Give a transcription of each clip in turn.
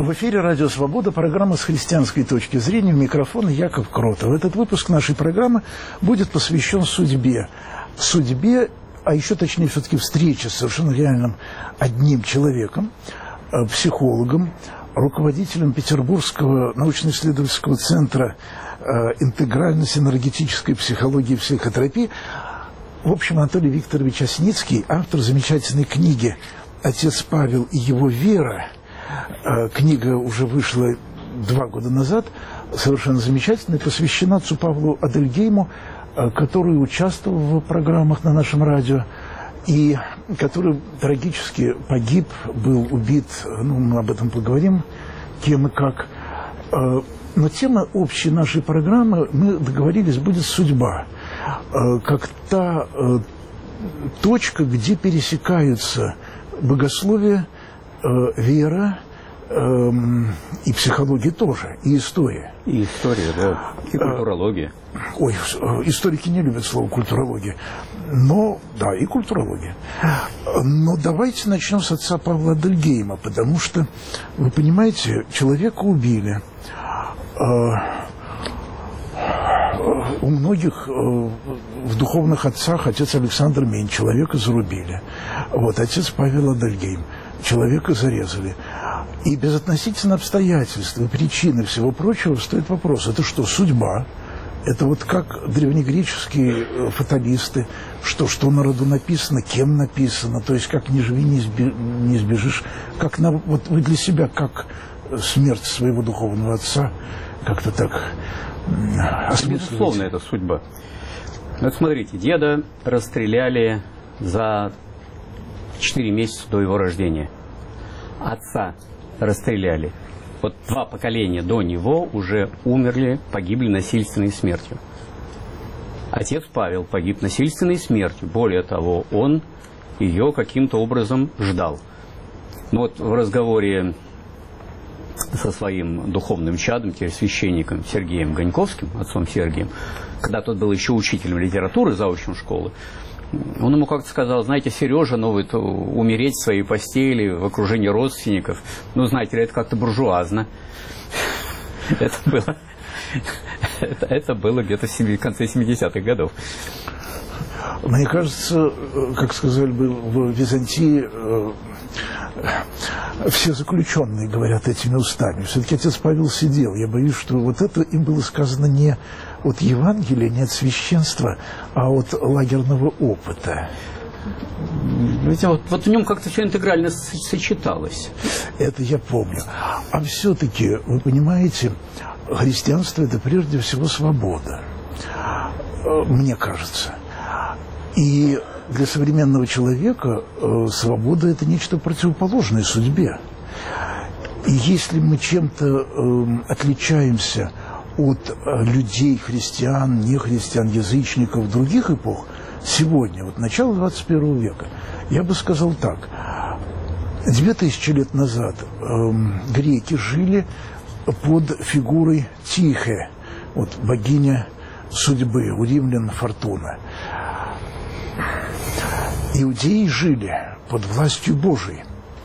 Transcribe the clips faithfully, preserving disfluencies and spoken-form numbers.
В эфире «Радио Свобода», программа «С христианской точки зрения», у микрофона Яков Кротов. Этот выпуск нашей программы будет посвящен судьбе. Судьбе, а еще точнее все-таки встрече с совершенно реальным одним человеком, психологом, руководителем Петербургского научно-исследовательского центра интегрально-синергетической психологии и психотерапии. В общем, Анатолий Викторович Осницкий, автор замечательной книги «Отец Павел и его вера». Книга уже вышла два года назад, совершенно замечательная, посвящена отцу Павлу Адельгейму, который участвовал в программах на нашем радио и который трагически погиб, был убит, ну, мы об этом поговорим, кем и как. Но тема общей нашей программы, мы договорились, будет судьба, как та точка, где пересекаются богословие, вера и психология тоже, и история. И история, да, и культурология. Ой, историки не любят слово культурология, но, да, и культурология. Но давайте начнем с отца Павла Адельгейма, потому что, вы понимаете, человека убили. У многих в духовных отцах отец Александр Мень, человека зарубили. Вот, отец Павел Адельгейм, человека зарезали. И безотносительно обстоятельств и причины всего прочего стоит вопрос, это что, судьба? Это вот как древнегреческие фаталисты, что, что на роду написано, кем написано, то есть как не живи, не, сби, не сбежишь, как на, вот вы для себя, как смерть своего духовного отца, как-то так осмысливаете. Безусловно, это судьба. Вот смотрите, деда расстреляли за четыре месяца до его рождения. Отца расстреляли. Вот два поколения до него уже умерли, погибли насильственной смертью. Отец Павел погиб насильственной смертью. Более того, он ее каким-то образом ждал. Но вот в разговоре со своим духовным чадом, теперь священником Сергеем Ганьковским, отцом Сергием, когда тот был еще учителем литературы, заучем школы, он ему как-то сказал: знаете, Сережа, ну, вот, умереть в своей постели, в окружении родственников, ну, знаете ли, это как-то буржуазно. Это было, это, это было где-то в конце семидесятых годов. Мне кажется, как сказали бы в Византии, все заключенные говорят этими устами. Все-таки отец Павел сидел. Я боюсь, что вот это им было сказано не от Евангелия, не от священства, а от лагерного опыта. Ведь вот, вот в нем как-то все интегрально сочеталось. Это я помню. А все-таки, вы понимаете, христианство – это прежде всего свобода. Мне кажется. И для современного человека э, свобода – это нечто противоположное судьбе. И если мы чем-то э, отличаемся от э, людей, христиан, нехристиан, язычников других эпох, сегодня, вот начало двадцать первого века, я бы сказал так. Две тысячи лет назад э, греки жили под фигурой Тихе, вот богиня судьбы, у римлян Фортуна. Иудеи жили под властью Божией.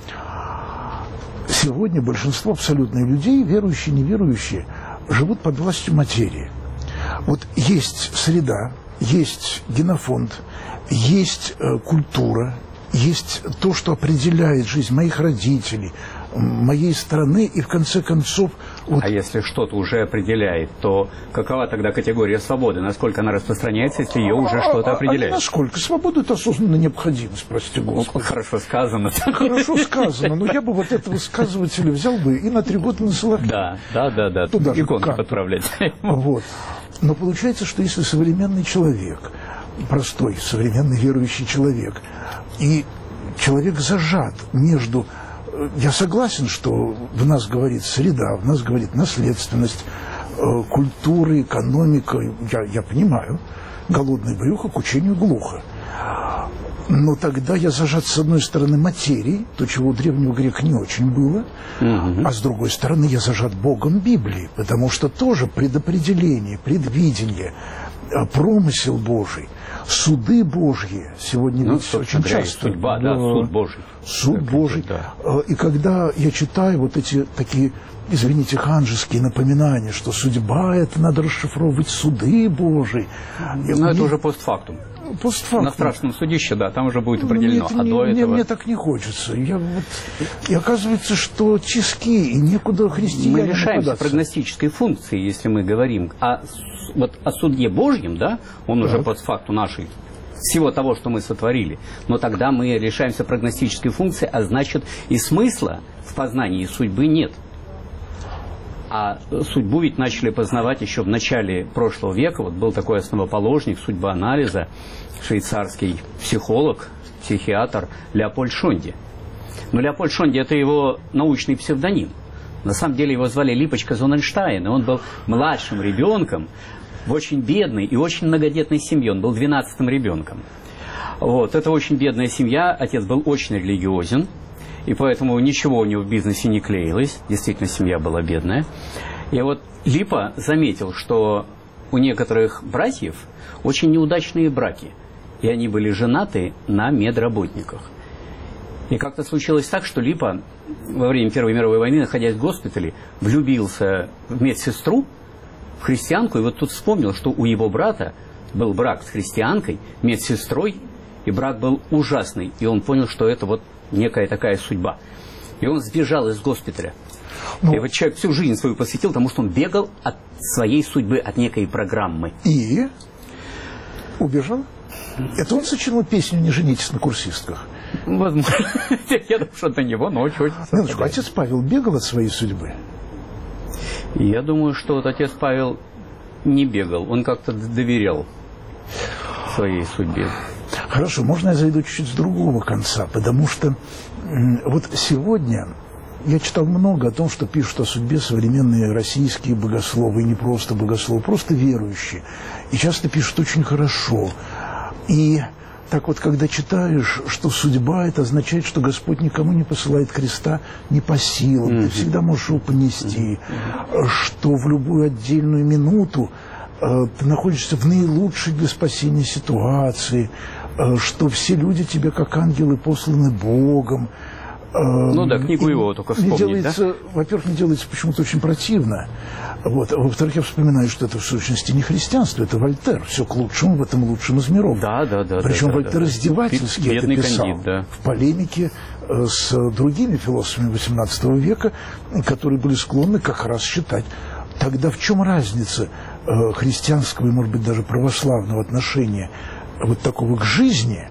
Сегодня большинство абсолютных людей, верующие, неверующие, живут под властью материи. Вот есть среда, есть генофонд, есть э, культура, есть то, что определяет жизнь моих родителей, моей страны, и в конце концов... Вот... А если что-то уже определяет, то какова тогда категория свободы? Насколько она распространяется, если ее уже а, что-то определяет? А насколько? Свобода – это осознанная необходимость, прости Господи. Хорошо сказано. Хорошо сказано, но я бы вот этого высказывателя взял бы и на три года на Соловья. Да, да, да, да. Туда же иконку отправлять. Вот. Но получается, что если современный человек, простой, современный верующий человек, и человек зажат между... Я согласен, что в нас говорит среда, в нас говорит наследственность, э, культура, экономика. Я, я понимаю, голодное брюхо к учению глухо. Но тогда я зажат с одной стороны материей, то, чего у древнего грека не очень было, угу. А с другой стороны я зажат Богом Библии, потому что тоже предопределение, предвидение, промысел Божий, суды Божьи. Сегодня ну, ведь очень говоря, часто. Судьба, да, суд Божий. Суд так, Божий. Да. И когда я читаю вот эти такие, извините, ханжеские напоминания, что судьба — это надо расшифровывать суды Божии. Но мне... это уже постфактум. Постфактум. На страшном судище, да, там уже будет определено. Мне, а не, до мне, этого... мне так не хочется. Я вот... И оказывается, что тиски, и некуда христиане мы лишаемся нападаться. Прогностической функции, если мы говорим о, вот, о суде Божьем, да, он так. уже постфакту нашей, всего того, что мы сотворили. Но тогда мы лишаемся прогностической функции, а значит и смысла в познании судьбы нет. А судьбу ведь начали познавать еще в начале прошлого века. Вот был такой основоположник судьбоанализа, швейцарский психолог, психиатр Леопольд Шонди. Но Леопольд Шонди — это его научный псевдоним. На самом деле его звали Липочка Зоненштайн, и он был младшим ребенком в очень бедной и очень многодетной семье. Он был двенадцатым ребенком. Вот. Это очень бедная семья, отец был очень религиозен. И поэтому ничего у него в бизнесе не клеилось. Действительно, семья была бедная. И вот Липа заметил, что у некоторых братьев очень неудачные браки. И они были женаты на медработниках. И как-то случилось так, что Липа во время Первой мировой войны, находясь в госпитале, влюбился в медсестру, в христианку. И вот тут вспомнил, что у его брата был брак с христианкой, медсестрой. И брак был ужасный. И он понял, что это вот некая такая судьба. И он сбежал из госпиталя. Ну, и вот человек всю жизнь свою посвятил, потому что он бегал от своей судьбы, от некой программы. И убежал? Это он сочинил песню «Не женитесь на курсистках». Возможно. Я думаю, что до него, но очень... Минуточку, отец Павел бегал от своей судьбы? Я думаю, что вот отец Павел не бегал. Он как-то доверял своей судьбе. Хорошо, можно я зайду чуть-чуть с другого конца, потому что вот сегодня я читал много о том, что пишут о судьбе современные российские богословы, и не просто богословы, просто верующие. И часто пишут очень хорошо. И так вот, когда читаешь, что судьба — это означает, что Господь никому не посылает креста не по силам, mm-hmm. ты всегда можешь его понести, mm-hmm. что в любую отдельную минуту э, ты находишься в наилучшей для спасения ситуации, э, что все люди тебе как ангелы посланы Богом. Ну да, книгу и его только вспомнить, делается, да? Во-первых, не делается почему-то очень противно. Вот. А во-вторых, я вспоминаю, что это в сущности не христианство, это Вольтер. Все к лучшему в этом лучшем из миров. Да, да, да. Причем да, Вольтер да, издевательски да. это писал. Кандид, да. В полемике с другими философами восемнадцатого века, которые были склонны как раз считать. Тогда в чем разница христианского и, может быть, даже православного отношения вот такого к жизни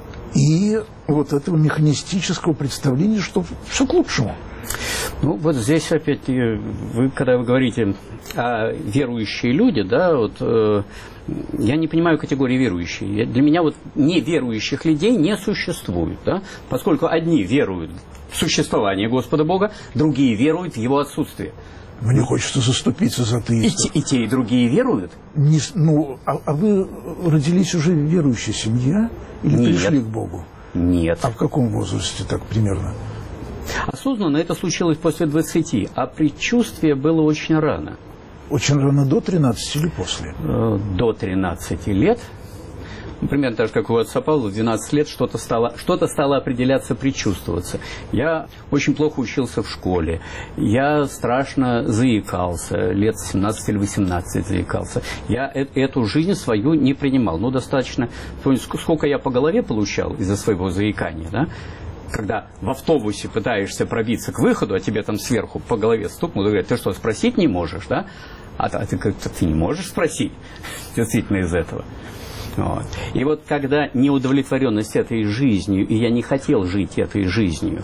и вот этого механистического представления, что все к лучшему? Ну, вот здесь опять, вы, когда вы говорите о верующие люди, да, вот э, я не понимаю категории верующие. Для меня вот неверующих людей не существует, да, поскольку одни веруют в существование Господа Бога, другие веруют в Его отсутствие. Мне хочется заступиться за атеистов. И, и те, и другие веруют? Не, ну, а, а вы родились уже в верующей семье или Нет. пришли к Богу? Нет. А в каком возрасте так примерно? Осознанно это случилось после двадцати, а предчувствие было очень рано. Очень рано, до тринадцати или после? До тринадцати лет. Примерно так же, как у отца Павла, в двенадцать лет что-то стало, что-то стало определяться, предчувствоваться. Я очень плохо учился в школе. Я страшно заикался. Лет семнадцать или восемнадцать заикался. Я э- эту жизнь свою не принимал. Ну, достаточно... Сколько я по голове получал из-за своего заикания, да? Когда в автобусе пытаешься пробиться к выходу, а тебе там сверху по голове стукнут, и говорят, ты что, спросить не можешь, да? А, а ты как-то ты не можешь спросить, действительно, из этого. Вот. И вот когда неудовлетворенность этой жизнью, и я не хотел жить этой жизнью,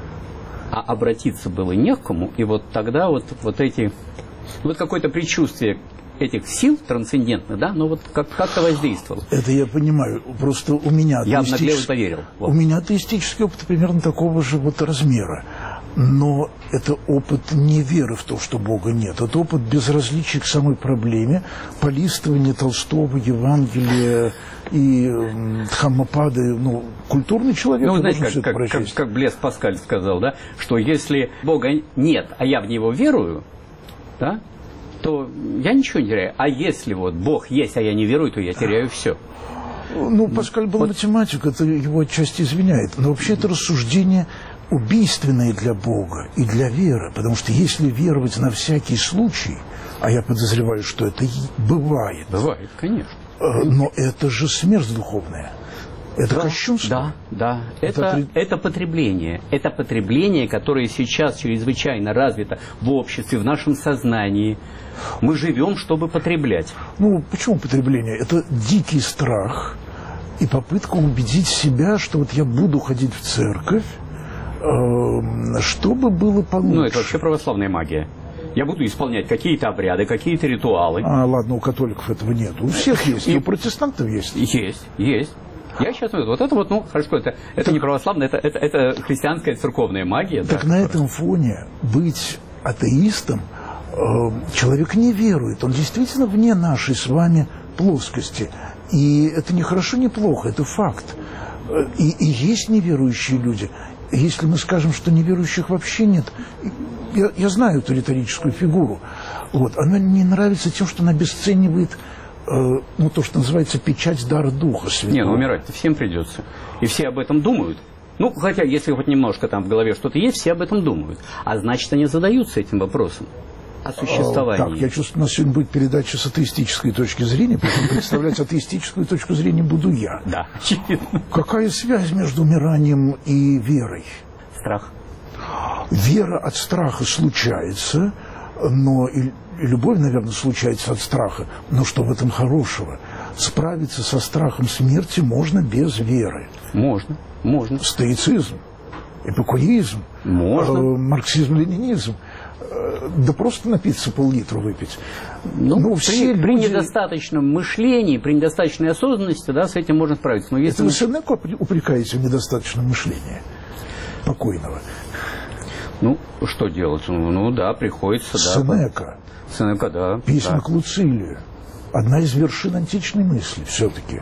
а обратиться было не к кому, и вот тогда вот, вот эти, вот какое-то предчувствие этих сил трансцендентных, да, но вот как- как-то воздействовало. Это я понимаю, просто у меня... Я обнаглел и поверил. Вот. У меня атеистический опыт примерно такого же вот размера. Но это опыт не веры в то, что Бога нет. Это опыт безразличия к самой проблеме, полистывания Толстого, Евангелия и э, Дхаммапады. Ну, культурный человек. Ну, знаете, должен как, все это как, как, как Блес Паскаль сказал, да, что если Бога нет, а я в Него верую, да, то я ничего не теряю. А если вот Бог есть, а я не верую, то я теряю все. Ну, Паскаль был вот. математик, это его отчасти извиняет. Но вообще это рассуждение убийственное для Бога и для веры. Потому что если веровать на всякий случай, а я подозреваю, что это бывает. Бывает, конечно. Но это же смерть духовная. Это да, кощунство. Да, да. Это, это, это потребление. Это потребление, которое сейчас чрезвычайно развито в обществе, в нашем сознании. Мы живем, чтобы потреблять. Ну, почему потребление? Это дикий страх и попытка убедить себя, что вот я буду ходить в церковь, э, чтобы было получше. Ну, это вообще православная магия. Я буду исполнять какие-то обряды, какие-то ритуалы. А, ладно, у католиков этого нет. У всех есть, и у протестантов есть. Есть, есть. Я сейчас вот это вот, ну, хорошо, это, это так, не православная, это, это, это христианская церковная магия. Так да, на этом фоне быть атеистом э, человек не верует. Он действительно вне нашей с вами плоскости. И это не хорошо, не плохо, это факт. И, и есть неверующие люди. Если мы скажем, что неверующих вообще нет, я, я знаю эту риторическую фигуру. Вот, она мне нравится тем, что она обесценивает ну, то, что называется печать дара Духа Святого. Не, ну умирать-то всем придется. И все об этом думают. Ну, хотя, если хоть немножко там в голове что-то есть, все об этом думают. А значит, они задаются этим вопросом о существовании. Так, я чувствую, у нас сегодня будет передача с атеистической точки зрения, поэтому представлять атеистическую точку зрения буду я. Да, очевидно. Какая связь между умиранием и верой? Страх. Вера от страха случается, но и любовь, наверное, случается от страха. Но что в этом хорошего? Справиться со страхом смерти можно без веры. Можно, можно. Стоицизм, эпикуризм, можно. Э, марксизм-ленинизм. Э, да просто напиться пол-литра выпить. Ну, ну, все при, люди... при недостаточном мышлении, при недостаточной осознанности, да, с этим можно справиться. Но если Это мы... вы Сенеку упрекаете в недостаточном мышлении покойного? Ну, что делать? Ну, да, приходится, да. Сенека. Сенека, да. Письма да. к Луцилию. Одна из вершин античной мысли все-таки.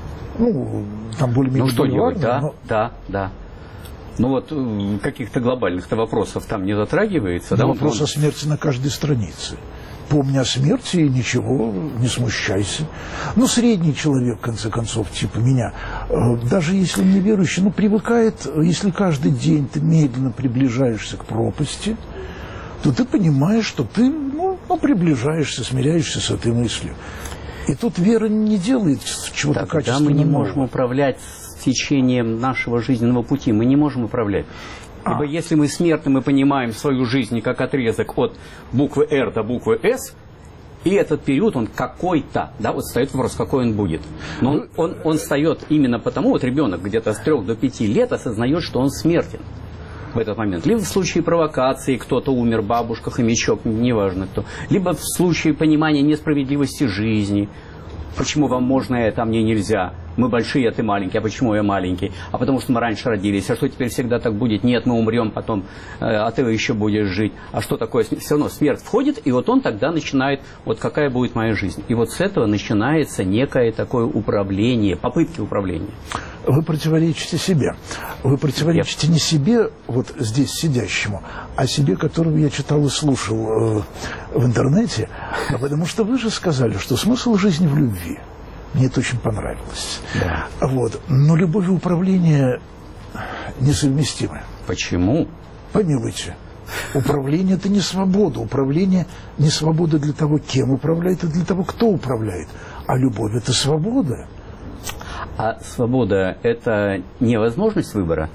Ну, там более-менее... Ну, что делать, да, но... да, да. Ну, вот каких-то глобальных-то вопросов там не затрагивается. Да, да, вопрос он... о смерти на каждой странице. Помни о смерти и ничего, не смущайся. Ну, средний человек, в конце концов, типа меня, даже если не верующий, ну, привыкает, если каждый день ты медленно приближаешься к пропасти, то ты понимаешь, что ты, ну, ну приближаешься, смиряешься с этой мыслью. И тут вера не делает чего-то качественного. Да, мы не можем управлять течением нашего жизненного пути, мы не можем управлять. Ибо а. если мы смертны, мы понимаем свою жизнь как отрезок от буквы «Р» до буквы «С», и этот период, он какой-то, да, вот встает вопрос, какой он будет. Но он, он, он встает именно потому, вот ребенок где-то с трех до пяти лет осознает, что он смертен в этот момент. Либо в случае провокации кто-то умер, бабушка, хомячок, неважно кто. Либо в случае понимания несправедливости жизни. Почему вам можно это, а мне нельзя? Мы большие, а ты маленький. А почему я маленький? А потому что мы раньше родились. А что теперь всегда так будет? Нет, мы умрем потом, а ты еще будешь жить. А что такое? Все равно смерть входит, и вот он тогда начинает, вот какая будет моя жизнь. И вот с этого начинается некое такое управление, попытки управления. Вы противоречите себе. Вы противоречите Нет. не себе, вот здесь сидящему, а себе, которого я читал и слушал э, в интернете, потому что вы же сказали, что смысл жизни в любви. Мне это очень понравилось. Да. Вот. Но любовь и управление несовместимы. Почему? Помилуйте. Управление – это не свобода. Управление не свобода для того, кем управляет, а для того, кто управляет. А любовь – это свобода. А свобода – это невозможность выбора?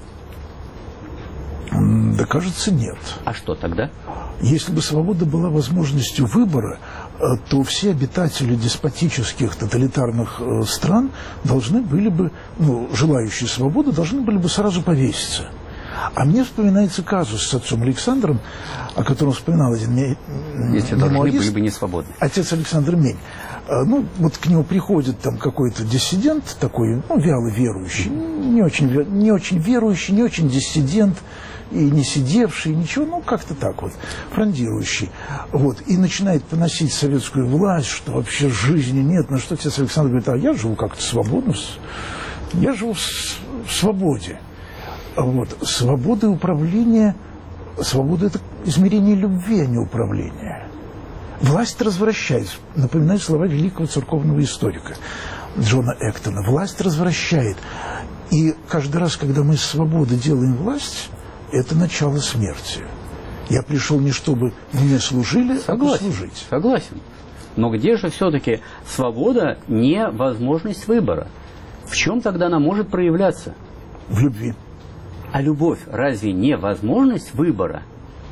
Да, кажется, нет. А что тогда? Если бы свобода была возможностью выбора, то все обитатели деспотических тоталитарных стран должны были бы, ну, желающие свободы, должны были бы сразу повеситься. А мне вспоминается казус с отцом Александром, о котором вспоминал один мемуарист. Если должны были бы не свободны. Отец Александр Мень. Ну, вот к нему приходит там какой-то диссидент, такой, ну, вяло верующий, не очень, не очень верующий, не очень диссидент, и не сидевший, ничего, ну, как-то так вот, фрондирующий. Вот, и начинает поносить советскую власть, что вообще жизни нет. На что отец Александр говорит: а я живу как-то свободно, я живу в свободе. Вот, свобода и управление, свобода – это измерение любви, а не управление. Власть развращает. Напоминаю слова великого церковного историка Джона Эктона. Власть развращает. И каждый раз, когда мы из свободы делаем власть, это начало смерти. Я пришел не чтобы мне служили, согласен, а послужить. Согласен. Но где же все-таки свобода, не возможность выбора? В чем тогда она может проявляться? В любви. А любовь разве не возможность выбора?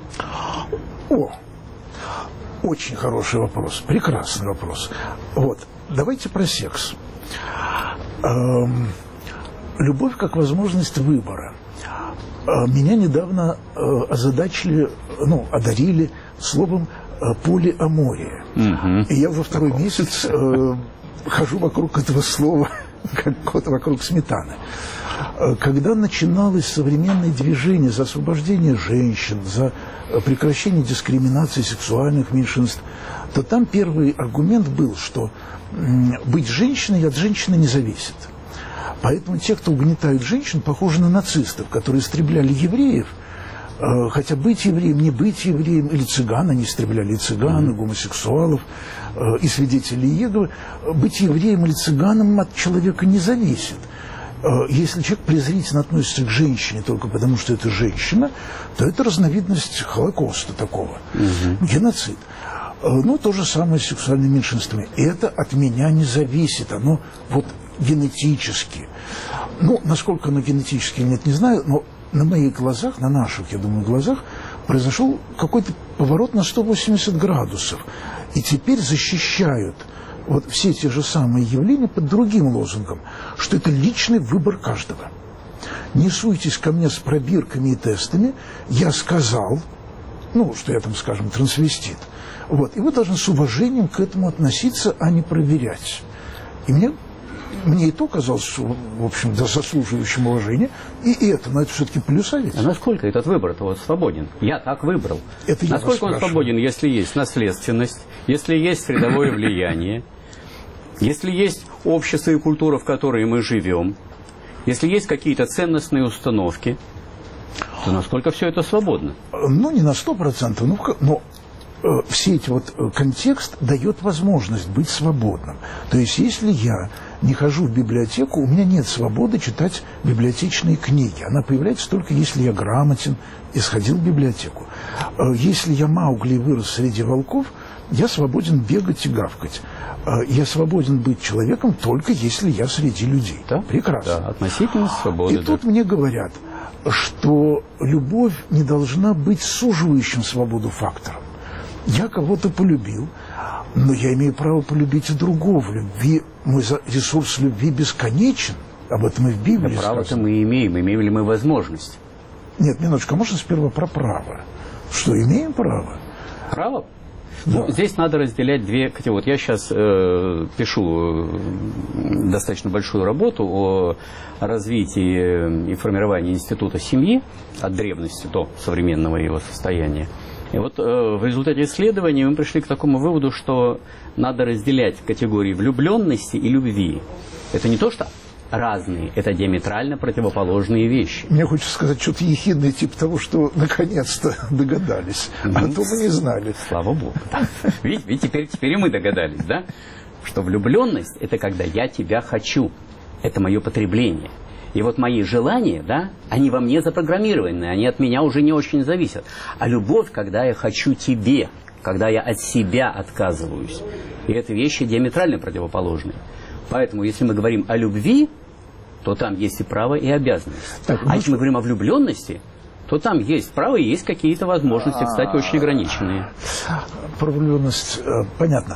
О, очень хороший вопрос, прекрасный вопрос. Вот, давайте про секс. Эм, любовь как возможность выбора. Меня недавно э, озадачили, ну, одарили словом э, полиамория. Угу. И я уже второй месяц э, хожу вокруг этого слова, как кот вокруг сметаны. Когда начиналось современное движение за освобождение женщин, за прекращение дискриминации сексуальных меньшинств, то там первый аргумент был, что быть женщиной от женщины не зависит. Поэтому те, кто угнетают женщин, похожи на нацистов, которые истребляли евреев, хотя быть евреем, не быть евреем, или цыган, они истребляли и цыган, и гомосексуалов, и свидетелей Иеговы. Быть евреем или цыганом от человека не зависит. Если человек презрительно относится к женщине только потому, что это женщина, то это разновидность Холокоста такого, угу. геноцид. Ну, то же самое с сексуальными меньшинствами. Это от меня не зависит, оно вот генетически. Ну, насколько оно генетически, нет, не знаю, но на моих глазах, на наших, я думаю, глазах, произошел какой-то поворот на сто восемьдесят градусов. И теперь защищают вот все те же самые явления под другим лозунгом, что это личный выбор каждого. Не суйтесь ко мне с пробирками и тестами, я сказал, ну, что я там, скажем, трансвестит. Вот, и вы должны с уважением к этому относиться, а не проверять. И мне, мне и то казалось, в общем, да, заслуживающим уважения, и это, но это все-таки плюса ведь. А насколько этот выбор-то вот свободен? Я так выбрал. Это я насколько он свободен, если есть наследственность, если есть средовое влияние, если есть общество и культура, в которой мы живем, если есть какие-то ценностные установки, то насколько все это свободно? Ну, не на сто процентов, но, но э, все эти вот э, контекст дает возможность быть свободным. То есть, если я не хожу в библиотеку, у меня нет свободы читать библиотечные книги. Она появляется только если я грамотен и сходил в библиотеку. Э, если я Маугли и вырос среди волков, я свободен бегать и гавкать. Я свободен быть человеком только если я среди людей. Да? Прекрасно. Да, относительно свободы. И да. тут мне говорят, что любовь не должна быть суживающим свободу фактором. Я кого-то полюбил, но я имею право полюбить и другого. Любви, мой ресурс любви бесконечен. Об этом и в Библии да, право-то сказано. мы имеем. Имеем ли мы возможность? Нет, минуточку, а можно сперва про право? Что, имеем право? Право? Да. Ну, здесь надо разделять две категории. Вот я сейчас э, пишу э, достаточно большую работу о развитии и формировании института семьи от древности до современного его состояния. И вот э, в результате исследований мы пришли к такому выводу, что надо разделять категории влюбленности и любви. Это не то, что разные, это диаметрально противоположные вещи. Мне хочется сказать что-то ехидное, типа того, что наконец-то догадались, ну, а то мы не знали. Слава Богу. Да. Видите, ведь теперь, теперь и мы догадались, да? Что влюбленность – это когда я тебя хочу, это мое потребление. И вот мои желания, да, они во мне запрограммированы, они от меня уже не очень зависят. А любовь, когда я хочу тебе, когда я от себя отказываюсь. И это вещи диаметрально противоположные. Поэтому, если мы говорим о любви, то там есть и право, и обязанность. Так, а если мы говорим о влюбленности, то там есть право и есть какие-то возможности, кстати, очень ограниченные. Про влюбленность понятно.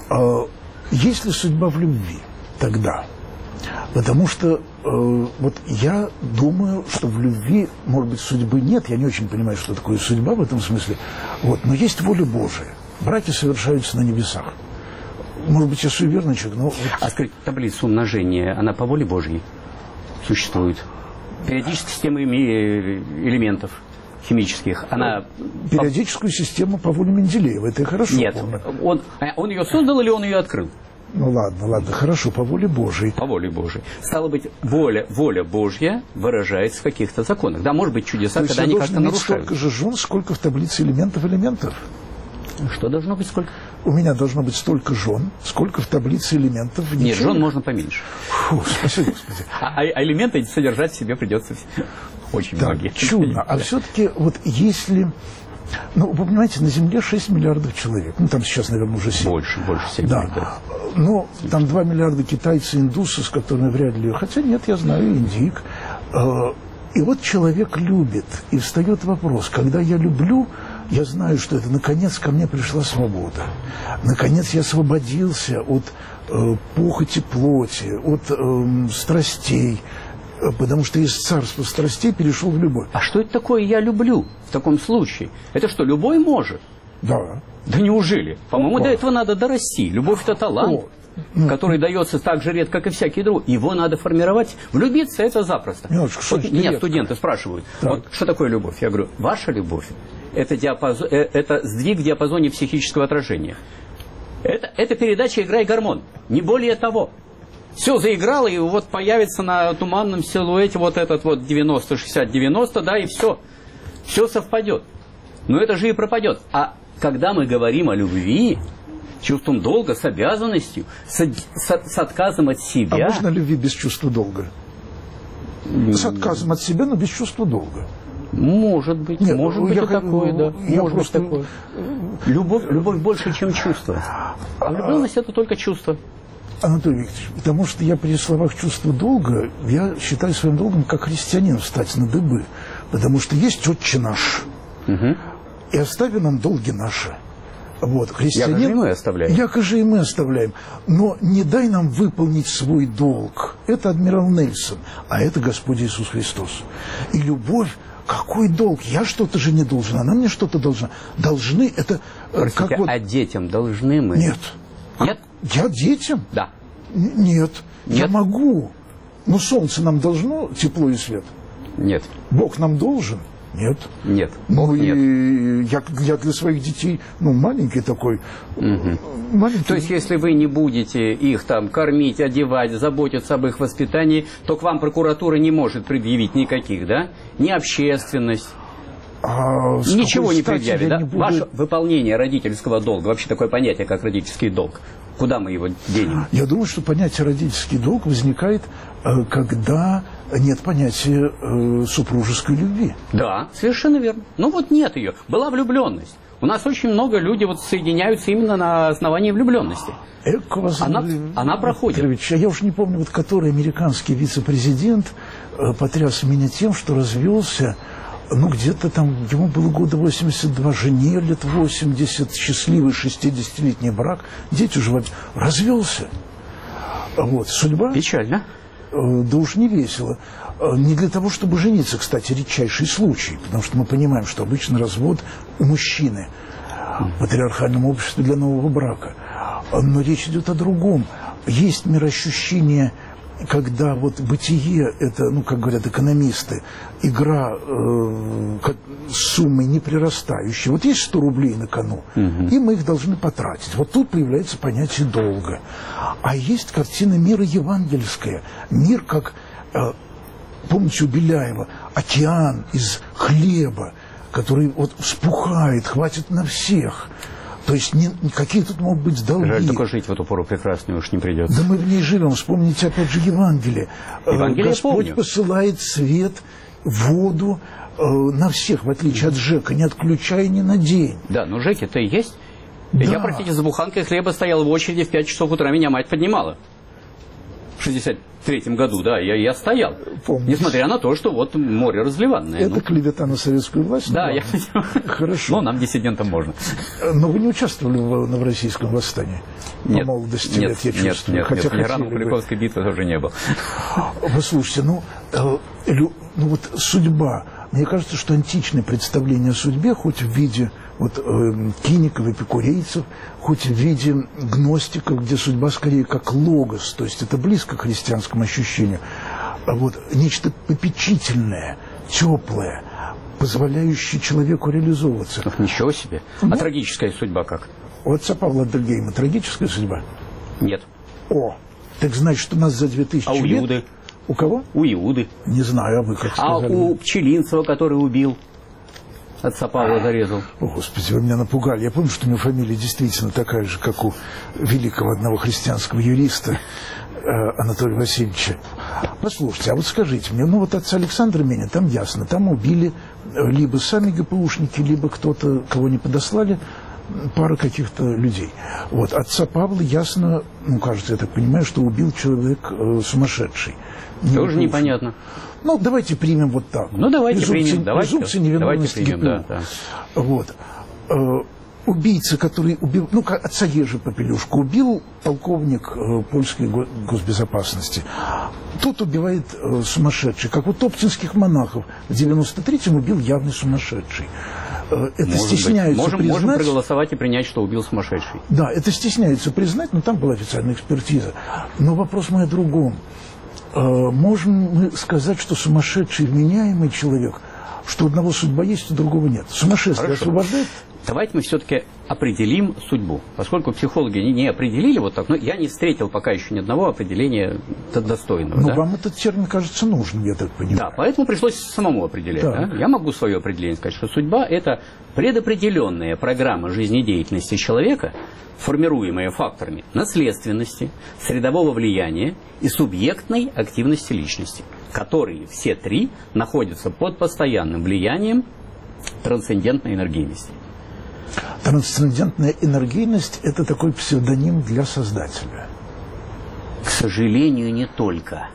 Есть ли судьба в любви тогда? Потому что вот я думаю, что в любви, может быть, судьбы нет. Я не очень понимаю, что такое судьба в этом смысле. Вот, но есть воля Божия. Браки совершаются на небесах. Может быть, я суеверный человек, но... А скажите, таблица умножения, она по воле Божьей существует? Периодическая система элементов химических, она... Периодическую систему по воле Менделеева, это я хорошо Нет, помню. Он, он ее создал или он ее открыл? Ну ладно, ладно, хорошо, по воле Божьей. По воле Божьей. Стало быть, воля, воля Божья выражается в каких-то законах. Да, может быть, чудеса, то когда они как-то нарушаются. Столько же жен, сколько в таблице элементов элементов. Что должно быть сколько? У меня должно быть столько жен, сколько в таблице элементов. Нет, Ничего. жен можно поменьше. Фу, спасибо, Господи. А, а элементы содержать в себе придется очень Да, многие. чудно. А все-таки вот если... Ну, вы понимаете, на Земле шесть миллиардов человек. Ну, там сейчас, наверное, уже семь. Больше, больше семь Да. миллиардов. Ну, там два миллиарда китайцы, индусы, с которыми вряд ли... Хотя нет, я знаю, индик. И вот человек любит. И встает вопрос, когда я люблю, я знаю, что это наконец ко мне пришла свобода. Наконец я освободился от э, похоти плоти, от э, страстей. Потому что из царства страстей перешел в любовь. А что это такое «я люблю» в таком случае? Это что, любой может? Да. Да неужели? По-моему, О. до этого надо дорасти. Любовь – это талант, О. Ну, который дается так же редко, как и всякий другой. Его надо формировать. Влюбиться – это запросто. Немножко, что Вот значит меня редко? студенты спрашивают, Так. вот что такое любовь? Я говорю, ваша любовь – это, диапазон, э, это сдвиг в диапазоне психического отражения. Это, это передача «Играй гормон». Не более того. Все заиграло, и вот появится на туманном силуэте вот этот вот девяносто шестьдесят девяносто, да, и все. Все совпадет. Но это же и пропадет. А когда мы говорим о любви, чувством долга, с обязанностью, с, с, с отказом от себя... А можно любви без чувства долга? С отказом от себя, но без чувства долга. Может быть, Нет, может быть я, и такое, да. я Может просто... быть такое. Любовь, любовь больше, чем чувство. А влюбленность – это только чувство. Анатолий Викторович, потому что я при словах чувства долга, я считаю своим долгом как христианин встать на дыбы. Потому что есть отче наш. Угу. И остави нам долги наши. Вот, христианин... Яко же и мы оставляем. Яко же и мы оставляем. Но не дай нам выполнить свой долг. Это адмирал Нельсон, а это Господь Иисус Христос. И любовь, какой долг? Я что-то же не должен, она мне что-то должна. Должны, это... Простите, как вот... а детям должны мы? Нет. Нет? Я детям? Да. Н- Нет. Нет? Я могу. Но солнце нам должно тепло и свет. Нет. Бог нам должен? Нет. Нет. Ну Нет. и я, я для своих детей, ну, маленький такой. Угу. Маленький. То есть, если вы не будете их там кормить, одевать, заботиться об их воспитании, то к вам прокуратура не может предъявить никаких, да? Ни общественность. А с Ничего какой не стати предъявит, я да? не буду- Ваше выполнение родительского долга, вообще такое понятие, как родительский долг. Куда мы его денем? Я думаю, что понятие родительский долг возникает, э, когда нет понятия э, супружеской любви. Да, совершенно верно. Ну вот нет ее. Была влюбленность. У нас очень много людей вот соединяются именно на основании влюбленности. Эко вас, Она- Анатолий она проходит. Викторович, а я уж не помню, вот который американский вице-президент э, потряс меня тем, что развелся. Ну, где-то там, ему было года восемьдесят два, жене лет восемьдесят, счастливый шестидесятилетний брак, дети уже вот- развелся. Вот, судьба, Печально. э, да уж не весело. Э, Не для того, чтобы жениться, кстати, редчайший случай, потому что мы понимаем, что обычно развод у мужчины в патриархальном обществе для нового брака. Э, Но речь идет о другом. Есть мироощущение, когда вот бытие – это, ну, как говорят экономисты, игра э, как- с суммой неприрастающей. Вот есть сто рублей на кону, и мы их должны потратить. Вот тут появляется понятие долга. А есть картина мира евангельская. Мир как, э, помните у Беляева, океан из хлеба, который вот вспухает, хватит на всех. То есть ни- никакие тут могут быть долги. Жаль, только жить в эту пору прекрасную уж не придется. Да мы в ней живем. Вспомните опять же Евангелие. Э, Евангелие я Господь помню. посылает свет, воду э, на всех, в отличие от Жека, не отключая ни на день. Да, но Жеки-то и есть. Да. Я практически за буханкой хлеба стоял в очереди в пять часов утра, меня мать поднимала. В шестьдесят третьем году, да, я, я стоял. Помните? Несмотря на то, что вот море разливанное. Это ну. клевета на советскую власть? Да, Ну, я... Хорошо. Ну, нам, диссидентам, можно. Но вы не участвовали в новороссийском восстании? Нет, По молодости нет, лет, я нет, чувствую. нет, Хотя нет, хотели ветераном бы. Куликовской битвы тоже не был. Вы слушайте, ну, э, лю- ну вот судьба. Мне кажется, что античное представление о судьбе, хоть в виде вот, э, киников, эпикурейцев, хоть в виде гностиков, где судьба скорее как логос, то есть это близко к христианскому ощущению, а вот нечто попечительное, теплое, позволяющее человеку реализовываться. Ах, ничего себе. Ну. А трагическая судьба как? У отца Павла Адельгейма трагическая судьба? Нет. О, так значит, что у нас за две тысячи А у лет... Иуды? У кого? У Иуды. Не знаю, а вы как А сказали. у Пчелинцева, который убил? отца Павла зарезал. О, Господи, вы меня напугали. Я помню, что у него фамилия действительно такая же, как у великого одного христианского юриста э, Анатолия Васильевича. Послушайте, а вот скажите мне, ну вот отца Александра Меня, там ясно, там убили либо сами ГПУшники, либо кто-то, кого не подослали, пара каких-то людей. Вот, отца Павла ясно, ну, кажется, я так понимаю, что убил человек э, сумасшедший. Не Тоже непонятно. Ну, давайте примем вот так. Ну, давайте презумпция, примем. Давайте, презумпция невиновности давайте примем, ГПУ. да, да. Вот. Э, убийца, который убил, ну, отца Ежи Попелюшку убил полковник э, польской го госбезопасности. Тот убивает э, сумасшедший, как вот оптинских монахов в девяносто третьем убил явный сумасшедший. Э, это Может стесняются можем, признать. можем проголосовать и принять, что убил сумасшедший. Да, это стесняются признать, но там была официальная экспертиза. Но вопрос мой о другом. Можем мы сказать, что сумасшедший вменяемый человек, что у одного судьба есть, у другого нет? Сумасшествие Хорошо. освобождает? Давайте мы все-таки определим судьбу. Поскольку психологи не, не определили вот так, но я не встретил пока еще ни одного определения достойного. Но да? вам этот термин кажется нужным, я так понимаю. Да, поэтому пришлось самому определять. Да. Да? Я могу свое определение сказать, что судьба – это предопределенная программа жизнедеятельности человека, формируемая факторами наследственности, средового влияния и субъектной активности личности, которые все три находятся под постоянным влиянием трансцендентной энергийности. Трансцендентная энергийность – это такой псевдоним для создателя. К сожалению, не только.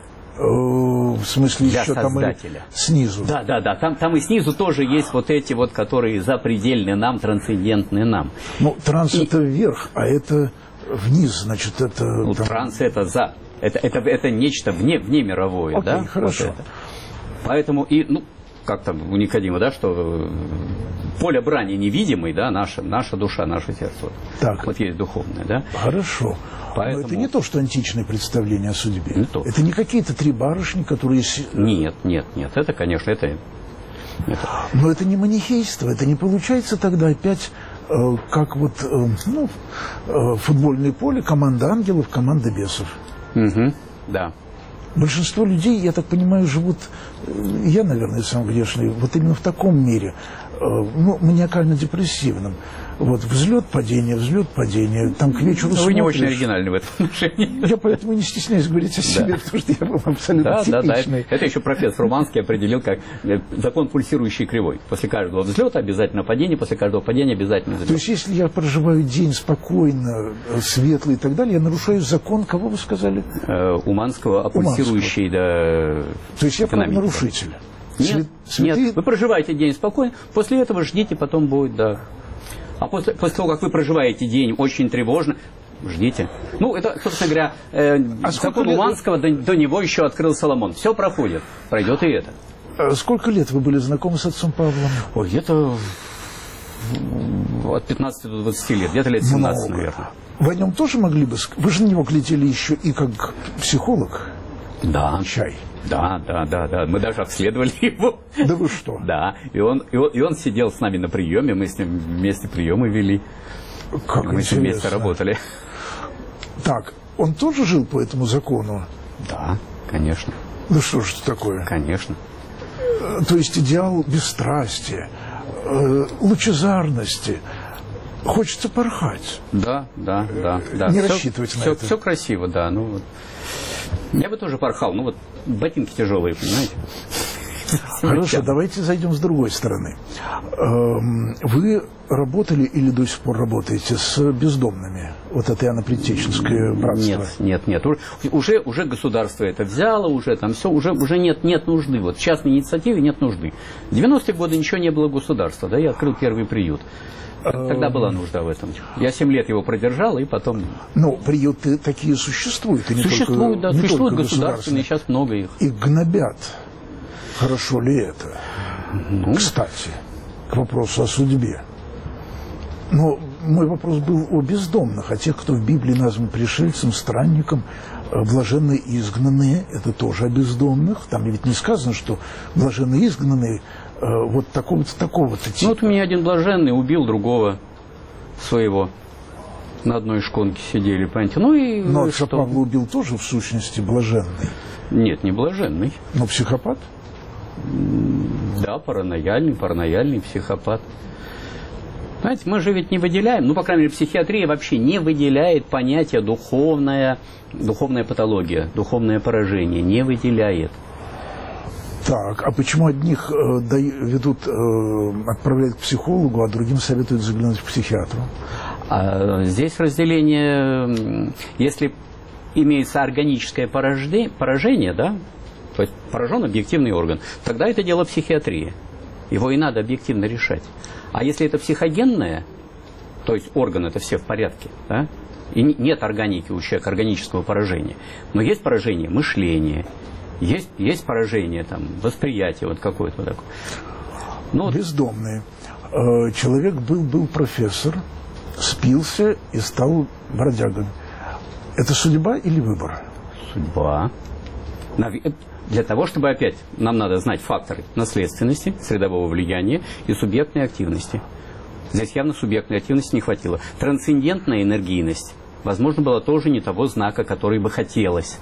В смысле, Для еще создателя. Там и снизу. Да, да, да. Там, там и снизу тоже есть вот эти вот, которые запредельны нам, трансцендентны нам. Ну, транс и... это вверх, а это вниз, значит, это... Ну, там... транс это за. Это, это, это нечто вне, вне мировое, Окей, да? хорошо. Вот это. Поэтому и, ну, как там у Никодима, да, что поле брани невидимый, да, наша, наша душа, наше сердце. Так. Вот есть духовное, да? Хорошо. Поэтому... Но это не то, что античное представление о судьбе. Не то. Это не какие-то три барышни, которые... Нет, нет, нет. Это, конечно, это... это... Но это не манихейство. Это не получается тогда опять, э, как вот, э, ну, э, футбольное поле, команда ангелов, команда бесов. Угу, да. Большинство людей, я так понимаю, живут, я, наверное, сам грешный, вот именно в таком мире, ну, маниакально-депрессивном. Вот, взлет, падение, взлет, падение, там к вечеру смотришь. Вы не очень оригинальны в этом отношении. Я поэтому не стесняюсь говорить о себе, да. потому что я был абсолютно да, типичный. Да, да. Это еще профессор Руманский определил как закон пульсирующей кривой. После каждого взлета обязательно падение, после каждого падения обязательно взлет. То есть, если я проживаю день спокойно, светлый и так далее, я нарушаю закон, кого вы сказали? Уманского, о пульсирующей, да, То есть, я правонарушитель? Нет, Святые... нет, вы проживаете день спокойно, после этого ждите, потом будет, да. А после, после того, как вы проживаете день очень тревожно, ждите. Ну, это, собственно говоря, э, а закон лет... Уманского, до, до него еще открыл Соломон. Все проходит, пройдет и это. А сколько лет вы были знакомы с отцом Павлом? Ой, где-то от пятнадцати до двадцати лет, где-то лет семнадцать, много. Наверное. Вы о нем тоже могли бы... Вы же на него глядели еще и как психолог? Да. Чай. Да, да, да, да. Мы даже обследовали его. Да вы что? Да. И он, и он, и он сидел с нами на приеме, мы с ним вместе приемы вели. Как мы интересно. вместе работали. Так, он тоже жил по этому закону? Да, конечно. Ну что же это такое? Конечно. То есть идеал бесстрастия, лучезарности. Хочется порхать. Да, да, да. да. Не все, рассчитывать на все, это. Все красиво, да. Ну, вот. Я бы тоже порхал. Ну вот ботинки тяжелые, понимаете? Хорошо, давайте зайдем с другой стороны. Вы работали или до сих пор работаете с бездомными? Вот это Иоанно-Предтеченское братство. Нет, нет, нет. Уже, уже государство это взяло, уже там все, уже, уже нет, нет нужды. Вот в частной инициативе нет нужды. В девяностые годы ничего не было государства, да, я открыл первый приют. Тогда была нужда в этом. Я семь лет его продержал, и потом... Ну, приюты такие существуют. И не существуют, только, да, не существуют только государственные, сейчас много их. И гнобят. Хорошо ли это? Ну. Кстати, к вопросу о судьбе. Но мой вопрос был о бездомных, о тех, кто в Библии назван пришельцем, странником, блаженные изгнанные, это тоже о бездомных. Там ведь не сказано, что блаженные изгнанные вот такого-то, такого-то типа. Ну вот у меня один блаженный убил другого своего. На одной шконке сидели, понимаете. Ну и Но что? Павла убил тоже в сущности блаженный. Нет, не блаженный. Но психопат? Да, паранояльный, паранояльный психопат. Знаете, мы же ведь не выделяем, ну, по крайней мере, психиатрия вообще не выделяет понятие духовная, духовная патология, духовное поражение, не выделяет. Так, а почему одних э, да, ведут, э, отправляют к психологу, а другим советуют заглянуть к психиатру? А здесь разделение, если имеется органическое поражение, поражение, да, то есть поражен объективный орган, тогда это дело психиатрии. Его и надо объективно решать. А если это психогенное, то есть орган это все в порядке, да, и нет органики у человека, органического поражения, но есть поражение мышления, есть, есть поражение там, восприятия вот какое-то такое. Ну, бездомные. Человек был, был профессор, спился и стал бродягой. Это судьба или выбор? Судьба. Для того, чтобы, опять, нам надо знать факторы наследственности, средового влияния и субъектной активности. Здесь явно субъектной активности не хватило. Трансцендентная энергийность, возможно, была тоже не того знака, который бы хотелось.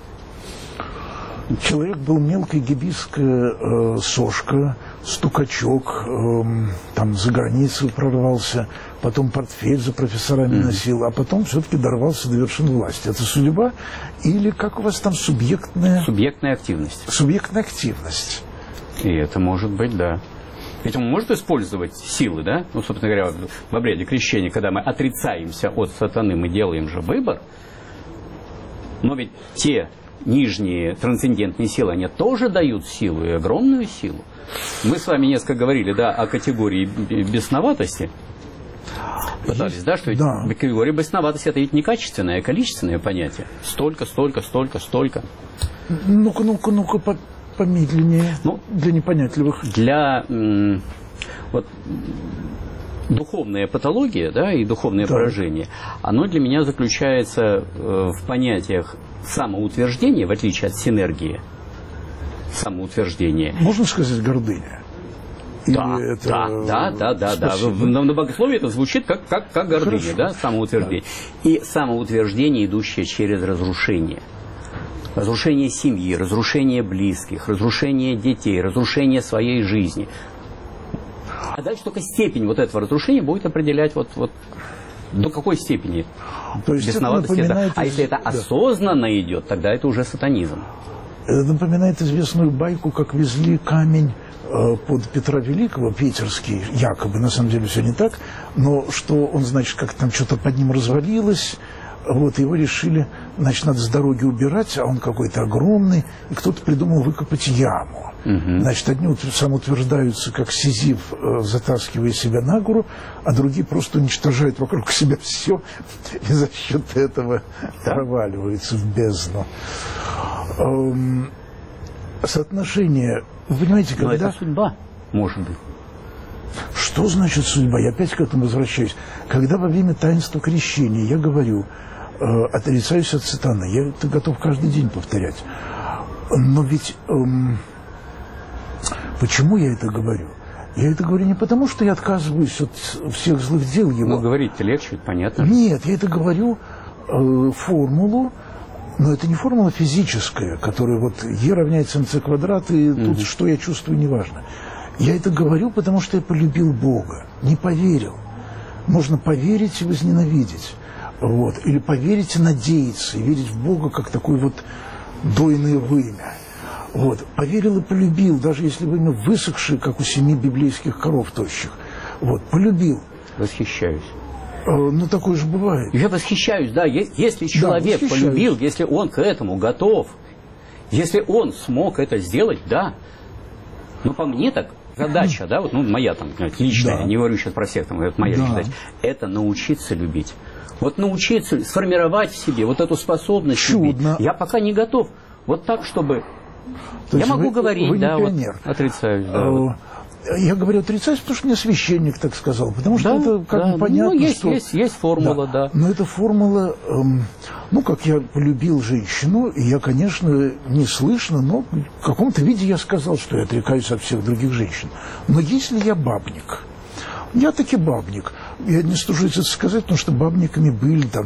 Человек был мелкая гибийская э, сошка, стукачок, э, там за границу прорвался, потом портфель за профессорами mm-hmm. носил, а потом все-таки дорвался до вершин власти. Это судьба или как у вас там субъектная... Субъектная активность. Субъектная активность. И это может быть, да. Ведь он может использовать силы, да? Ну, собственно говоря, в обряде крещения, когда мы отрицаемся от сатаны, мы делаем же выбор. Но ведь те... нижние трансцендентные силы, они тоже дают силу, и огромную силу. Мы с вами несколько говорили, да, о категории бесноватости. Пытались, да, что ведь да. Категория бесноватости это ведь не качественное, а количественное понятие. Столько, столько, столько, столько. Ну-ка, ну-ка, ну-ка, по помедленнее, ну, для непонятливых. Для м, вот, духовная патология, да, и духовное да. поражение, оно для меня заключается э, в понятиях самоутверждение, в отличие от синергии, самоутверждение. Можно сказать гордыня? Да, это... да, да, да, да, да. На, на богословии это звучит как, как, как гордыня, хорошо. Да, самоутверждение. Да. И самоутверждение, идущее через разрушение. Разрушение семьи, разрушение близких, разрушение детей, разрушение своей жизни. А дальше только степень вот этого разрушения будет определять вот, вот до какой степени. То есть бесноватости это это. А если это да. осознанно идет, тогда это уже сатанизм. Это напоминает известную байку, как везли камень э, под Петра Великого, питерский, якобы, на самом деле все не так, но что он, значит, как там что-то под ним развалилось, вот, его решили, значит, надо с дороги убирать, а он какой-то огромный, и кто-то придумал выкопать яму. Угу. Значит, одни самоутверждаются, как Сизиф, э, затаскивая себя на гору, а другие просто уничтожают вокруг себя все, и за счет этого да. проваливаются в бездну. Эм, соотношение, вы понимаете, когда... Но это судьба, может быть. Что значит судьба? Я опять к этому возвращаюсь. Когда во время таинства крещения я говорю, э, отрицаюсь от сатаны, я это готов каждый день повторять. Но ведь... Эм, почему я это говорю? Я это говорю не потому, что я отказываюсь от всех злых дел его. Ну, говорить-то легче, понятно. Нет, я это говорю э, формулу, но это не формула физическая, которая вот Е равняется МЦ квадрат, и угу. тут что я чувствую, неважно. Я это говорю, потому что я полюбил Бога, не поверил. Можно поверить и возненавидеть. Вот. Или поверить и надеяться, и верить в Бога, как такое вот дойное вымя. Вот. Поверил и полюбил, даже если вымя высохшее, как у семи библейских коров тощих. Вот. Полюбил. Восхищаюсь. Э, ну, такое же бывает. Я восхищаюсь, да. Если человек да, полюбил, если он к этому готов, если он смог это сделать, да. Ну, по мне так, задача, да, вот, ну, моя там, личная, да. не говорю сейчас про всех, там, это моя да. задача, это научиться любить. Вот научиться сформировать в себе вот эту способность Чудно. любить. Я пока не готов. Вот так, чтобы... То я могу вы, говорить, вы да, вот, отрицаюсь. Да, а, вот. Я говорю отрицаюсь, потому что мне священник так сказал. Потому что да, это как да. бы понятно, ну, есть, что... Есть, есть формула, да. да. Но эта формула... Эм, ну, как я полюбил женщину, и я, конечно, не слышно, но в каком-то виде я сказал, что я отрекаюсь от всех других женщин. Но если я бабник... Я таки бабник. Я не стыжусь это сказать, потому что бабниками были там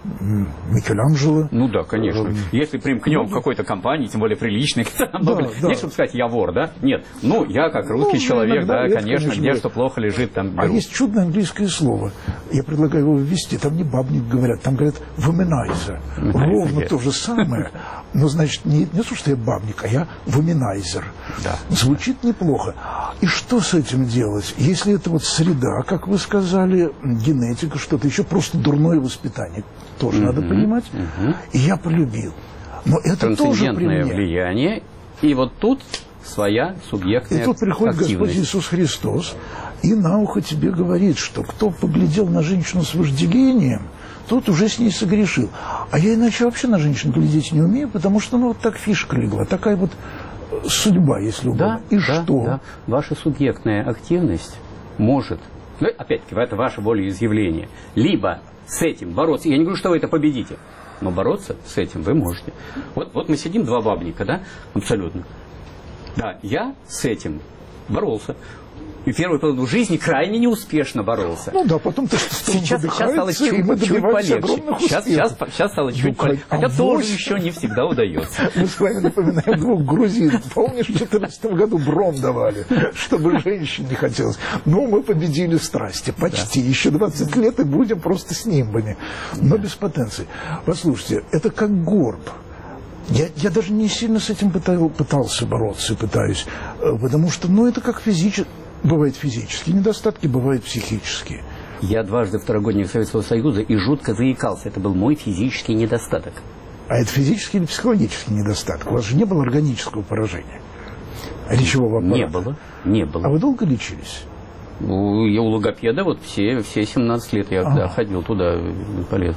Микеланджело. Ну да, конечно. Эм, Если примкнем ну, в какой-то компании, тем более приличной, да, нет, да. чтобы сказать, я вор, да? Нет. Ну, я как русский Ну, человек, иногда да, это, конечно, конечно, где да. что плохо лежит, там А беру. есть чудное английское слово. Я предлагаю его ввести. Там не бабник говорят, там говорят вуминайзер. Ровно yes. то же самое. Но, значит, не, не то, что я бабник, а я вуминайзер. Да. Звучит неплохо. И что с этим делать? Если это вот среда, как вы сказали, генетика, что-то еще, просто дурное воспитание, тоже Мгм, надо понимать. мгм. И я полюбил. Но это тоже при Трансцендентное мне. влияние. И вот тут своя субъектная И тут приходит Господь активность. Иисус Христос и на ухо тебе говорит, что кто поглядел на женщину с вожделением, тот уже с ней согрешил. А я иначе вообще на женщин глядеть не умею, потому что ну вот так фишка легла, такая вот судьба, если угодно. Да, И да, что? да. Ваша субъектная активность может, ну, опять-таки, это ваше волеизъявление, либо с этим бороться, я не говорю, что вы это победите, но бороться с этим вы можете. Вот, вот мы сидим, два бабника, да, абсолютно. Да, я с этим боролся. И первый половину жизни крайне неуспешно боролся. Ну да, потом ты Сейчас, сейчас стало чуть, чуть полегче. Сейчас, сейчас, сейчас стало чуть Ну, полегче. а Хотя тоже восемь- еще не всегда удается. Мы с вами напоминаем двух грузин. Помнишь, в две тысячи четырнадцатом году бром давали, чтобы женщин не хотелось. Ну, мы победили страсти. Почти. Еще двадцать лет и будем просто с нимбами. Но без потенции. Послушайте, это как горб. Я, я даже не сильно с этим пытал, пытался бороться и пытаюсь. э, Потому что, ну, это как физически. Бывают физические недостатки, бывают психические. Я дважды второгодник Советского Союза и жутко заикался. Это был мой физический недостаток. А это физический или психологический недостаток? У вас же не было органического поражения речевого аппарата? Не было, не было. А вы долго лечились? У, я у логопеда вот все, все семнадцать лет я Ага. да, ходил туда, полез.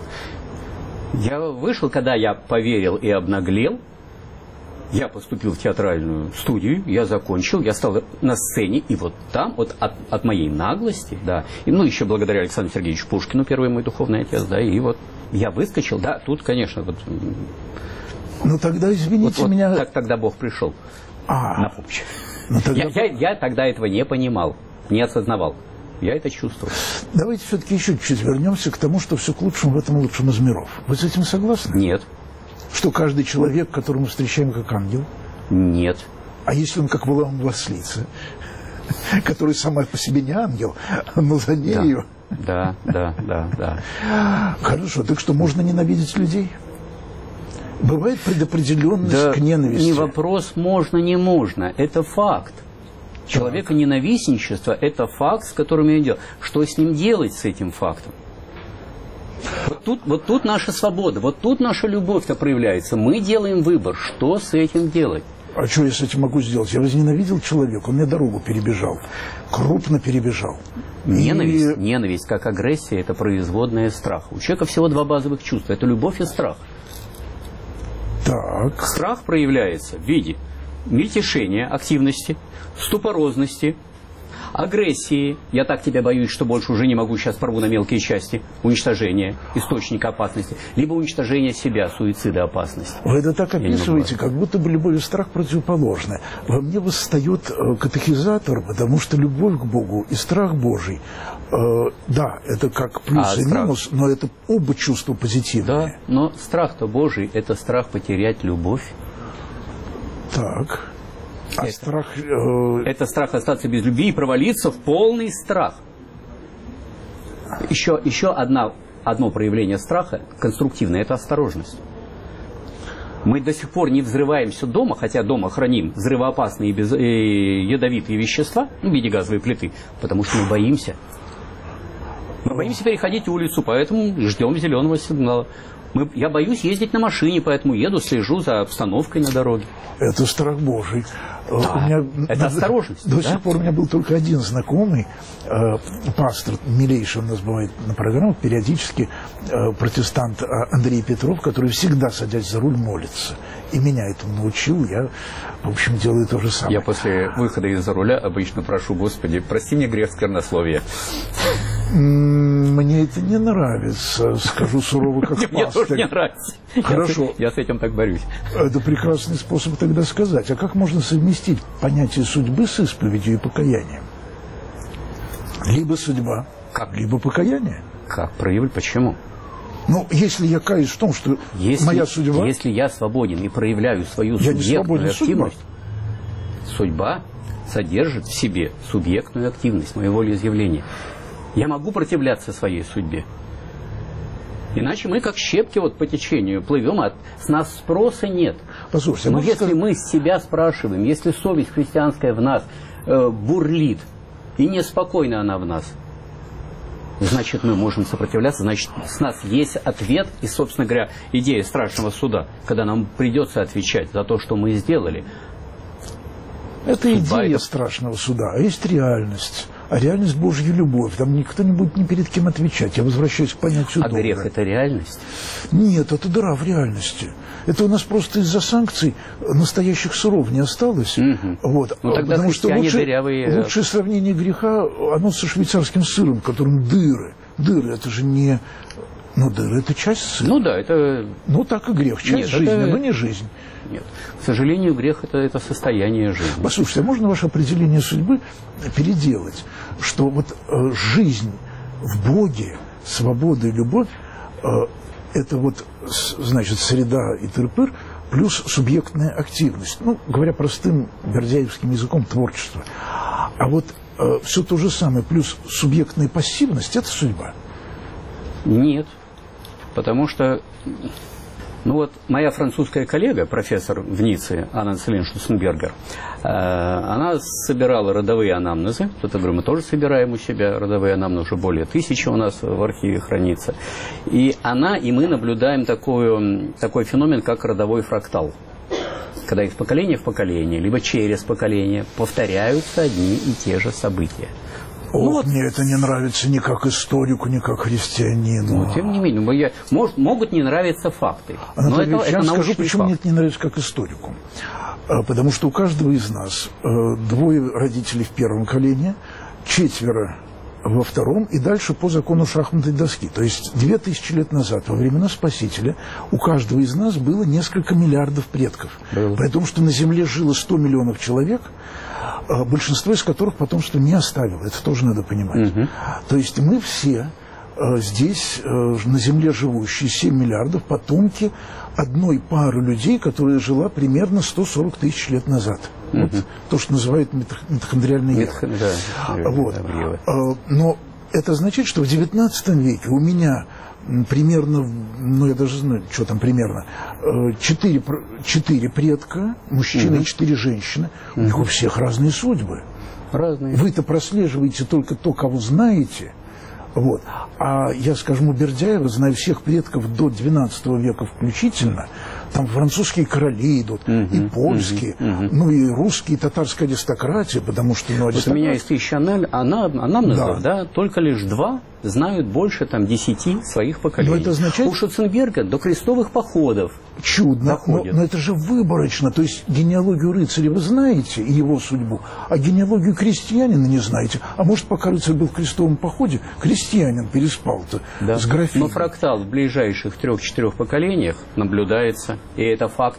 Я вышел, когда я поверил и обнаглел. Я поступил в театральную студию, я закончил, я стал на сцене, и вот там, вот от, от моей наглости, да, и, ну, еще благодаря Александру Сергеевичу Пушкину, первый мой духовный отец, да, и вот я выскочил, да, тут, конечно, вот, Ну тогда, извините вот, вот меня... так тогда Бог пришел А, на помощь. ну тогда... Я, я, я тогда этого не понимал, не осознавал, я это чувствовал. Давайте все-таки еще чуть-чуть вернемся к тому, что все к лучшему в этом лучшем из миров. Вы с этим согласны? Нет, Что каждый человек, которого мы встречаем как ангел, нет. а если он как Валаам Власлица, который сама по себе не ангел, но за нею... Да, да, да, да. Хорошо, так что можно ненавидеть людей? Бывает предопределенность Да, к ненависти. не вопрос, можно, не можно. Это факт. Человеконенавистничество – это факт, с которым я делаю. Что с ним делать, с этим фактом? Вот тут, вот тут наша свобода, вот тут наша любовь-то проявляется. Мы делаем выбор, что с этим делать. А что я с этим могу сделать? Я возненавидел человека, он мне дорогу перебежал, крупно перебежал. Ненависть, И- ненависть как агрессия – это производная страха. У человека всего два базовых чувства – это любовь и страх. Так, Страх проявляется в виде мельтешения, активности, ступорозности, агрессии. Я так тебя боюсь, что больше уже не могу, сейчас порву на мелкие части. Уничтожение источника опасности. Либо уничтожение себя, суицида, опасности. вы это так не могу. описываете, как будто бы любовь и страх противоположны. Во мне восстает э, катехизатор, потому что любовь к Богу и страх Божий, э, да, это как плюс А и страх? минус, но это оба чувства Да, позитивные. но страх-то Божий – это страх потерять любовь. Так, а Это. страх... э, Это страх остаться без любви и провалиться в полный страх. Еще, еще одна, одно проявление страха конструктивное – это осторожность. Мы до сих пор не взрываемся дома, хотя дома храним взрывоопасные и, без, и ядовитые вещества, ну, в виде газовой плиты, потому что мы боимся. Мы боимся переходить улицу, поэтому ждем зеленого сигнала. Мы, я боюсь ездить на машине, поэтому еду, слежу за обстановкой на дороге. Это страх Божий. Э, Да, у меня, это до- осторожность, До да? сих пор у меня был только один знакомый, э, пастор, милейший у нас бывает на программах, периодически э, протестант э, Андрей Петров, который всегда, садясь за руль, молится. И меня этому научил, я, в общем, делаю то же самое. Я после выхода из-за руля обычно прошу: Господи, прости мне грех сквернословия. М, Мне это не нравится, скажу сурово, как Мне тоже не пастырь. нравится. Хорошо. Я с, я с этим так борюсь. Это прекрасный способ тогда сказать. А как можно совместить понятие судьбы с исповедью и покаянием? Либо судьба, Как? либо покаяние. Как проявить? Почему? Ну, если я каюсь в том, что если, моя судьба... Если я свободен и проявляю свою я субъектную активность, судьба содержит в себе субъектную активность, мое волеизъявление. Я могу противляться своей судьбе. Иначе мы как щепки вот по течению плывем, а с нас спроса нет. Послушайте, но ну, если скажу... мы с себя спрашиваем, если совесть христианская в нас э, бурлит, и неспокойна она в нас, значит, мы можем сопротивляться, значит, с нас есть ответ, и, собственно говоря, идея страшного суда, когда нам придется отвечать за то, что мы сделали. Это идея это... страшного суда, а есть реальность. А реальность — Божья любовь. Там никто не будет ни перед кем отвечать. Я возвращаюсь к понятию а долга. А грех — это реальность? Нет, это дыра в реальности. Это у нас просто из-за санкций настоящих суров не осталось. Угу. Вот. Ну, тогда потому что лучше, дырявые... лучшее сравнение греха, оно со швейцарским сыром, в котором дыры. Дыры — это же не... Ну, дыры — это часть сыра. Ну да, это... Ну, так и грех. Часть Нет, жизни, это... но не жизнь. Нет. К сожалению, грех это, это состояние жизни. Послушайте, а можно ваше определение судьбы переделать? Что вот э, жизнь в Боге, свобода и любовь э, это вот, значит, среда и тыр-пыр плюс субъектная активность. Ну, говоря простым бердяевским языком, творчество. А вот э, все то же самое плюс субъектная пассивность — это судьба? Нет. Потому что... Ну вот, моя французская коллега, профессор в Ницце, Анна Целин Шуценбергер, э, она собирала родовые анамнезы. Это, говорю, мы тоже собираем у себя родовые анамнезы, уже более тысячи у нас в архиве хранится. И она, и мы наблюдаем такую, такой феномен, как родовой фрактал. Когда из поколения в поколение, либо через поколение повторяются одни и те же события. Ох, ну, вот. Мне это не нравится ни как историку, ни как христианину. Но, тем не менее, я, может, могут не нравиться факты. Анатолий но это, я это скажу, почему факт. мне это не нравится как историку. Потому что у каждого из нас двое родителей в первом колене, четверо во втором, и дальше по закону шахматной доски. То есть две тысячи лет назад, во времена Спасителя, у каждого из нас было несколько миллиардов предков. Было. При том, что на Земле жило сто миллионов человек, большинство из которых потомство не оставило. Это тоже надо понимать. Угу. То есть мы все здесь, на Земле живущие, семь миллиардов, потомки одной пары людей, которая жила примерно сто сорок тысяч лет назад. Угу. Вот то, что называют митохондриальный Ева. Да, вот. Но это означает, что в девятнадцатом веке у меня примерно, ну я даже знаю, что там примерно, четыре, четыре предка, мужчина угу. и четыре женщины. Угу. У них у всех разные судьбы. Разные. Вы-то прослеживаете только то, кого знаете. Вот. А я, скажем, у Бердяева знаю всех предков до двенадцатого века включительно. Там французские короли идут, uh-huh, и польские, uh-huh, uh-huh. ну и русские, и татарская аристократия, потому что... Ну, аристократ... Вот у меня из тысячи анамнезов, да. да, только лишь два знают больше там десяти своих поколений. Но это означает... У Шуценберга до крестовых походов чудно, но, но это же выборочно. То есть генеалогию рыцаря вы знаете и его судьбу, а генеалогию крестьянина не знаете. А может, пока рыцарь был в крестовом походе, крестьянин переспал-то да. с графиней. Но фрактал в ближайших трех-четырех поколениях наблюдается, и это факт.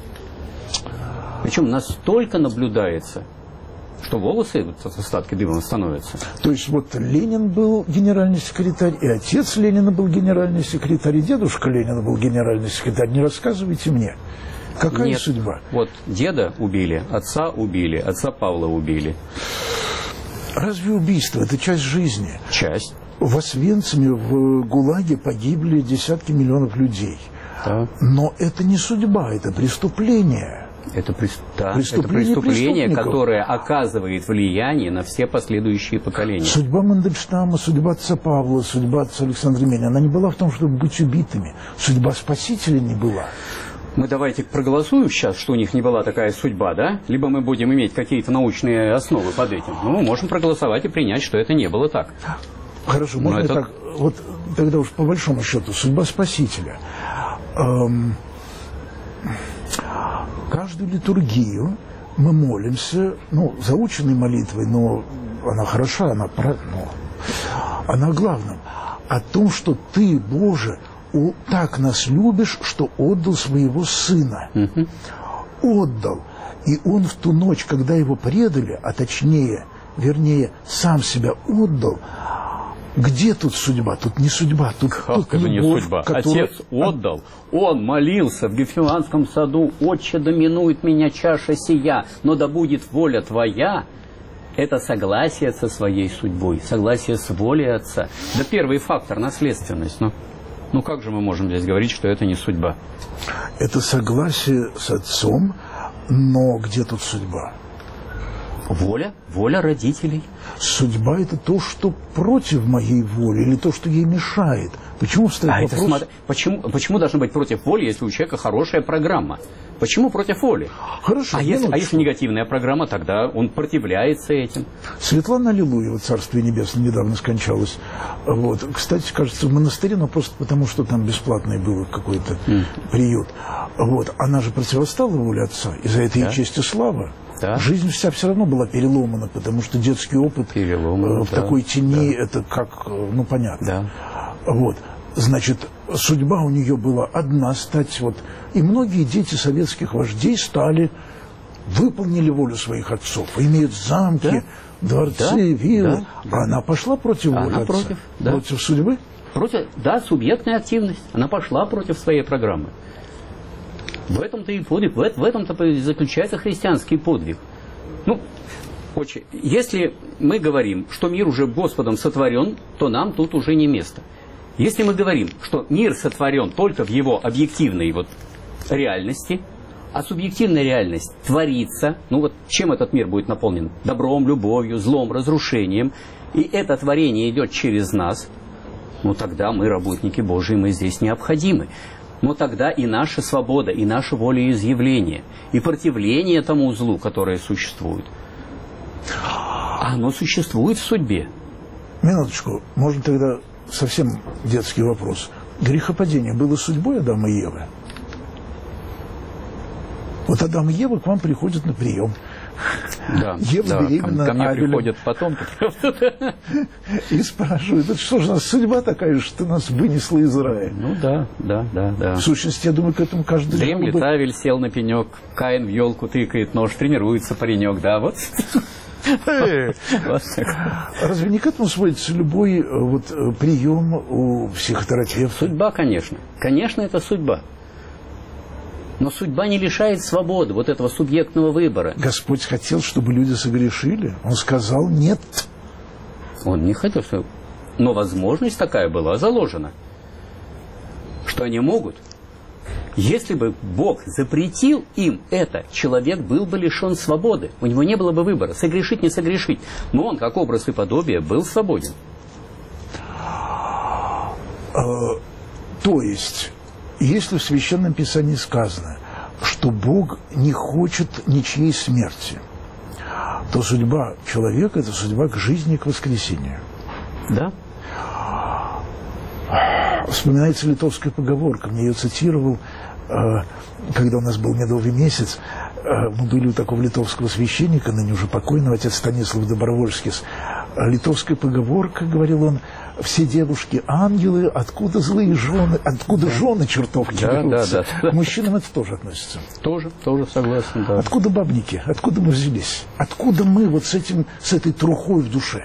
Причем настолько наблюдается, что волосы, вот, остатки дыма становятся. То есть вот Ленин был генеральный секретарь, и отец Ленина был генеральный секретарь, и дедушка Ленина был генеральный секретарь. Не рассказывайте мне, какая Нет. судьба? Вот деда убили, отца убили, отца Павла убили. Разве убийство – это часть жизни? Часть. В Освенциме, в ГУЛАГе погибли десятки миллионов людей. Да. Но это не судьба, это преступление. Это, прес... да, преступление, это преступление, которое оказывает влияние на все последующие поколения. Судьба Мандельштама, судьба отца Павла, судьба отца Александра Менина, она не была в том, чтобы быть убитыми. Судьба Спасителя не была. Мы давайте проголосуем сейчас, что у них не была такая судьба, да? Либо мы будем иметь какие-то научные основы под этим. Ну, мы можем проголосовать и принять, что это не было так. Хорошо, можно это... так? Вот тогда уж по большому счету, судьба Спасителя. Эм... Каждую литургию мы молимся, ну, заученной молитвой, но она хороша, она, но она о главном. О том, что Ты, Боже, так нас любишь, что отдал своего Сына. Uh-huh. Отдал. И Он в ту ночь, когда Его предали, а точнее, вернее, сам себя отдал, Где тут судьба? Тут не судьба, тут, как тут это любовь, не судьба? которая... Отец отдал, он молился в Гефсиманском саду: «Отче, доминует меня чаша сия, но да будет воля твоя». Это согласие со своей судьбой, согласие с волей Отца. Да первый фактор – наследственность. Ну, ну как же мы можем здесь говорить, что это не судьба? Это согласие с Отцом, но где тут судьба? Воля, воля родителей. Судьба – это то, что против моей воли, или то, что ей мешает. Почему встает А вопрос? это, смотри, почему, почему должна быть против воли, если у человека хорошая программа? Почему против воли? Хорошо, а, если, а если негативная программа, тогда он противляется этим. Светлана Аллилуева, Царствие Небесное, недавно скончалась. Вот. Кстати, кажется, в монастыре, но просто потому, что там бесплатный был какой-то mm. приют. Вот. Она же противостала воле Отца, и за это ей да. честь и слава. Да. Жизнь вся все равно была переломана, потому что детский опыт Переломан, в да, такой тени, да. это как, ну, понятно. Да. Вот. Значит, судьба у нее была одна — стать вот... И многие дети советских вождей стали, выполнили волю своих отцов, имеют замки, да. дворцы, да. виллы. Да. Да. А она пошла против воли она отца? Против, да. Против судьбы? Против, да, субъектная активность. Она пошла против своей программы. В этом-то и подвиг, в, в этом-то заключается христианский подвиг. Ну, очень, если мы говорим, что мир уже Господом сотворен, то нам тут уже не место. Если мы говорим, что мир сотворен только в его объективной вот реальности, а субъективная реальность творится, ну вот чем этот мир будет наполнен? Добром, любовью, злом, разрушением, и это творение идет через нас, ну тогда мы, работники Божьи, мы здесь необходимы. Но тогда и наша свобода, и наша волеизъявление, и противление тому злу, которое существует, оно существует в судьбе. Минуточку, можно тогда совсем детский вопрос. Грехопадение было судьбой Адама и Евы? Вот Адам и Ева к вам приходят на прием. Да, Ева да, беременна ко мне Авелем. приходят потом. И спрашивают: это что же у нас судьба такая, что нас вынесла из рая? Ну да, да, да, да. В сущности, я думаю, к этому каждый... Дремлет бы... Авель, сел на пенек, Каин в елку тыкает нож, тренируется паренек, да, вот. Разве не к этому сводится любой вот прием у психотерапевта? Судьба, конечно. Конечно, это судьба. Но судьба не лишает свободы, вот этого субъектного выбора. Господь хотел, чтобы люди согрешили. Он сказал нет. Он не хотел, что... Но возможность такая была заложена, что они могут. Если бы Бог запретил им это, человек был бы лишен свободы. У него не было бы выбора, согрешить, не согрешить. Но он, как образ и подобие, был свободен. То есть... Если в Священном Писании сказано, что Бог не хочет ничьей смерти, то судьба человека – это судьба к жизни и к воскресению. Да. Вспоминается литовская поговорка, мне ее цитировал, когда у нас был медовый месяц. Мы были у такого литовского священника, ныне уже покойного, отец Станислав Добровольскис. Литовская поговорка, говорил он: все девушки ангелы, откуда злые жены, откуда да. жены чертовки да, берутся. Да, да. К мужчинам это тоже относится. Тоже, тоже согласен, да. Откуда бабники? Откуда мы взялись? Откуда мы вот с этим, с этой трухой в душе?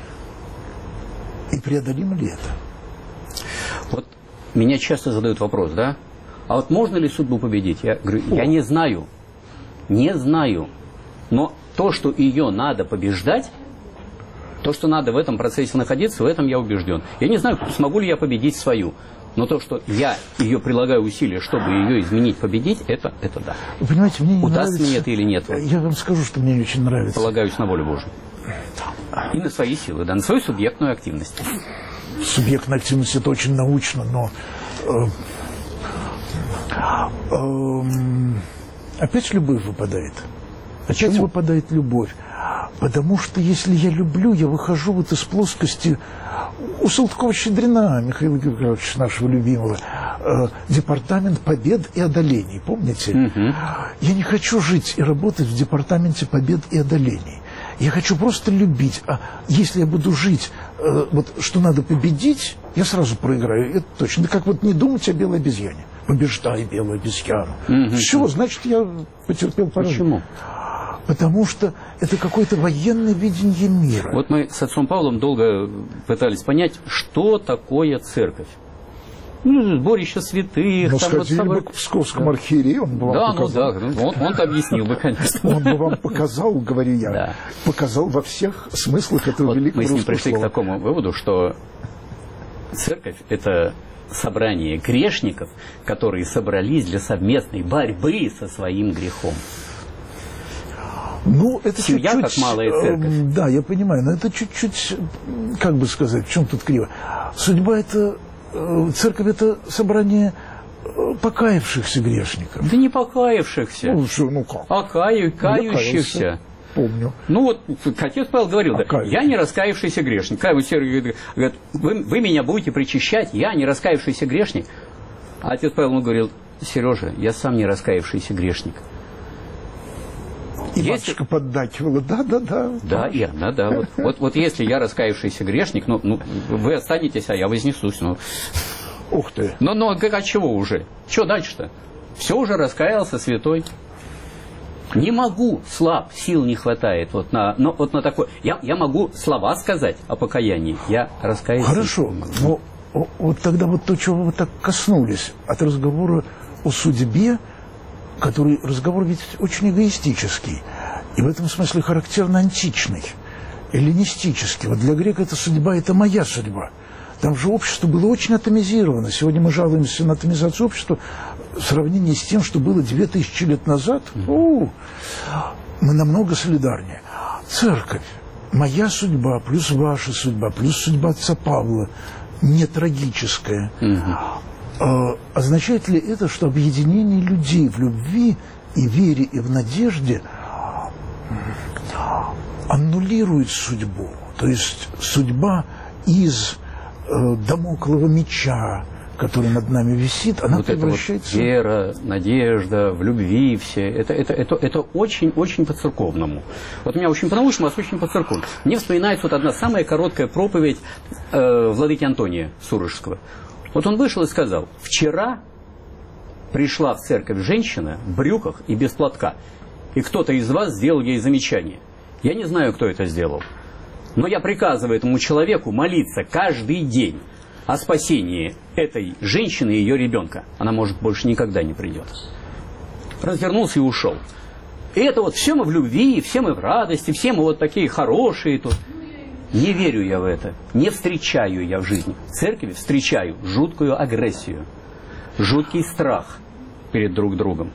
И преодолимо ли это? Вот меня часто задают вопрос, да? А вот можно ли судьбу победить? Я говорю, О. я не знаю. Не знаю. Но то, что ее надо побеждать, то, что надо в этом процессе находиться, в этом я убежден. Я не знаю, смогу ли я победить свою. Но то, что я ее прилагаю усилия, чтобы ее изменить, победить, это, это да. Вы понимаете, мне не удастся нравится... мне это или нет? Я вам скажу, что мне не очень нравится. Полагаюсь на волю Божию. И на свои силы, да, на свою субъектную активность. Субъектная активность — это очень научно, но... Э, э, опять любовь выпадает. Опять Почему? выпадает любовь. Потому что если я люблю, я выхожу вот из плоскости... У Салтыкова-Щедрина, Михаила Григорьевича, нашего любимого, э, департамент побед и одолений, помните? Угу. Я не хочу жить и работать в департаменте побед и одолений. Я хочу просто любить. А если я буду жить, э, вот что надо победить, я сразу проиграю. Это точно. Да как вот не думать о белой обезьяне. Побеждай белую обезьяну. Угу. Все, значит, я потерпел поражение. Почему? потому что это какое-то военное видение мира. Вот мы с отцом Павлом долго пытались понять, что такое церковь. Ну, сборище святых. Ну, там сходили вот бы к псковскому архиерею, он бы вам да, показал. ну да, он, он-то объяснил бы, конечно. Он бы вам показал, говорю я, Да. показал во всех смыслах этого Вот великого мы с ним русского пришли слова. к такому выводу, что церковь – это собрание грешников, которые собрались для совместной борьбы со своим грехом. Ну, это Семья чуть-чуть, как малая церковь. э, да, я понимаю, но это чуть-чуть, как бы сказать, в чем тут криво. Судьба это, э, церковь это собрание э, покаявшихся грешников. Да не покаявшихся, Ну, что, ну как? а каю, Я кающихся. каялся, помню. Ну вот, отец Павел говорил, да, Каюсь. я не раскаявшийся грешник. Каюсь, говорит, вы, вы меня будете причащать, я не раскаявшийся грешник. А отец Павел ему говорил, Сережа, я сам не раскаявшийся грешник. И Если- матушка поддакивала, да-да-да. Да, и она, да. Вот, вот, вот если я раскаявшийся грешник, ну, ну, вы останетесь, а я вознесусь. Ну, Ух ты. но, но как, от чего уже? Что дальше-то? Все уже раскаялся святой. Не могу, слаб, сил не хватает вот на, ну, вот на такое. Я, я могу слова сказать о покаянии, я раскаялся. Хорошо, но о- вот тогда вот то, чего вы так коснулись, от разговора о судьбе, который разговор ведь очень эгоистический, и в этом смысле характерно античный, эллинистический. Вот для грека эта судьба – это моя судьба. Там же общество было очень атомизировано. Сегодня мы жалуемся на атомизацию общества в сравнении с тем, что было две тысячи лет назад. У, мы намного солидарнее. Церковь – моя судьба, плюс ваша судьба, плюс судьба отца Павла, не трагическая. А, означает ли это, что объединение людей в любви и вере и в надежде аннулирует судьбу? То есть судьба из э, дамоклова меча, который над нами висит, она Вот это вот превращается... вера, надежда, в любви все. Это, это, это, это очень-очень по-церковному. Вот у меня очень по-научному, а очень по-церковному. Мне вспоминается вот одна самая короткая проповедь э, владыки Антония Сурожского. Вот он вышел и сказал, вчера пришла в церковь женщина в брюках и без платка, и кто-то из вас сделал ей замечание. Я не знаю, кто это сделал, но я приказываю этому человеку молиться каждый день о спасении этой женщины и ее ребенка. Она, может, больше никогда не придет. Развернулся и ушел. И это вот все мы в любви, все мы в радости, все мы вот такие хорошие тут. Не верю я в это, не встречаю я в жизни. В церкви встречаю жуткую агрессию, жуткий страх перед друг другом.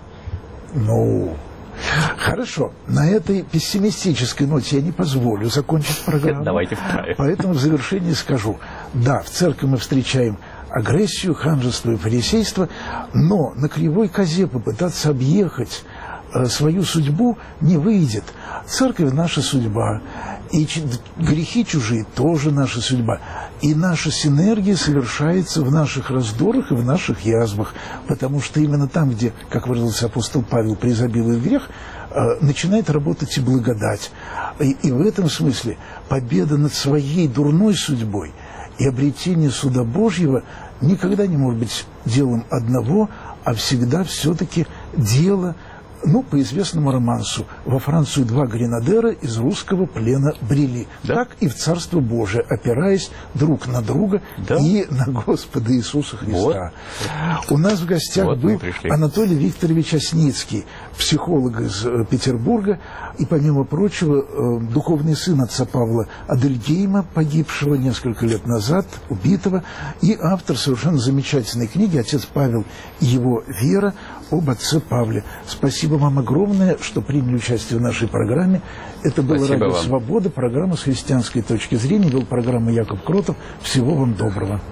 Ну, хорошо. На этой пессимистической ноте я не позволю закончить программу. Давайте вправе. Поэтому в завершении скажу. Да, в церкви мы встречаем агрессию, ханжество и фарисейство, но на кривой козе попытаться объехать э, свою судьбу не выйдет. Церковь – наша судьба. И ч- грехи чужие тоже наша судьба. И наша синергия совершается в наших раздорах и в наших язвах. Потому что именно там, где, как выразился апостол Павел, преизобилует грех, э, начинает работать и благодать. И, и в этом смысле победа над своей дурной судьбой и обретение суда Божьего никогда не может быть делом одного, а всегда все-таки дело, ну, по известному романсу, во Францию два гренадера из русского плена брели. Да? Так и в Царство Божие, опираясь друг на друга Да. и на Господа Иисуса Христа. Вот. У нас в гостях Вот мы был пришли. Анатолий Викторович Осницкий, психолог из э, Петербурга, и, помимо прочего, э, духовный сын отца Павла Адельгейма, погибшего несколько лет назад, убитого, и автор совершенно замечательной книги «Отец Павел и его вера» об отце Павле. Спасибо вам огромное, что приняли участие в нашей программе. Это было Спасибо «Радио вам. Свобода», программа с христианской точки зрения. Вел программу Яков Кротов. Всего вам доброго.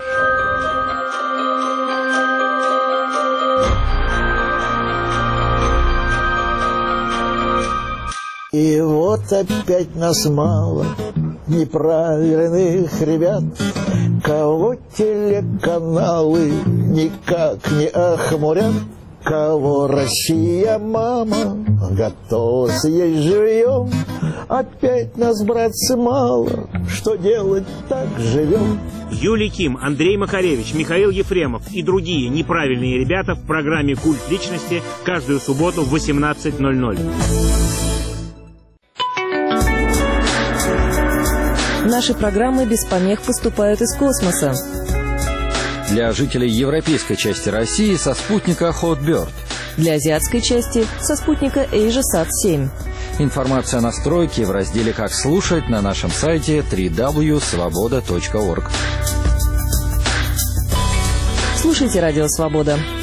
И вот опять нас мало неправильных ребят, кого телеканалы никак не охмурят, кого Россия, мама, готова съесть живьем. Опять нас, братцы, мало, что делать, так живем. Юлий Ким, Андрей Макаревич, Михаил Ефремов и другие неправильные ребята в программе «Культ личности» каждую субботу в восемнадцать ноль ноль. наши программы без помех поступают из космоса. Для жителей европейской части России со спутника Hotbird. Для азиатской части со спутника AsiaSat семь. Информация о настройке в разделе «Как слушать» на нашем сайте дабл-ю дабл ю дабл ю точка свобода точка орг. Слушайте «Радио Свобода».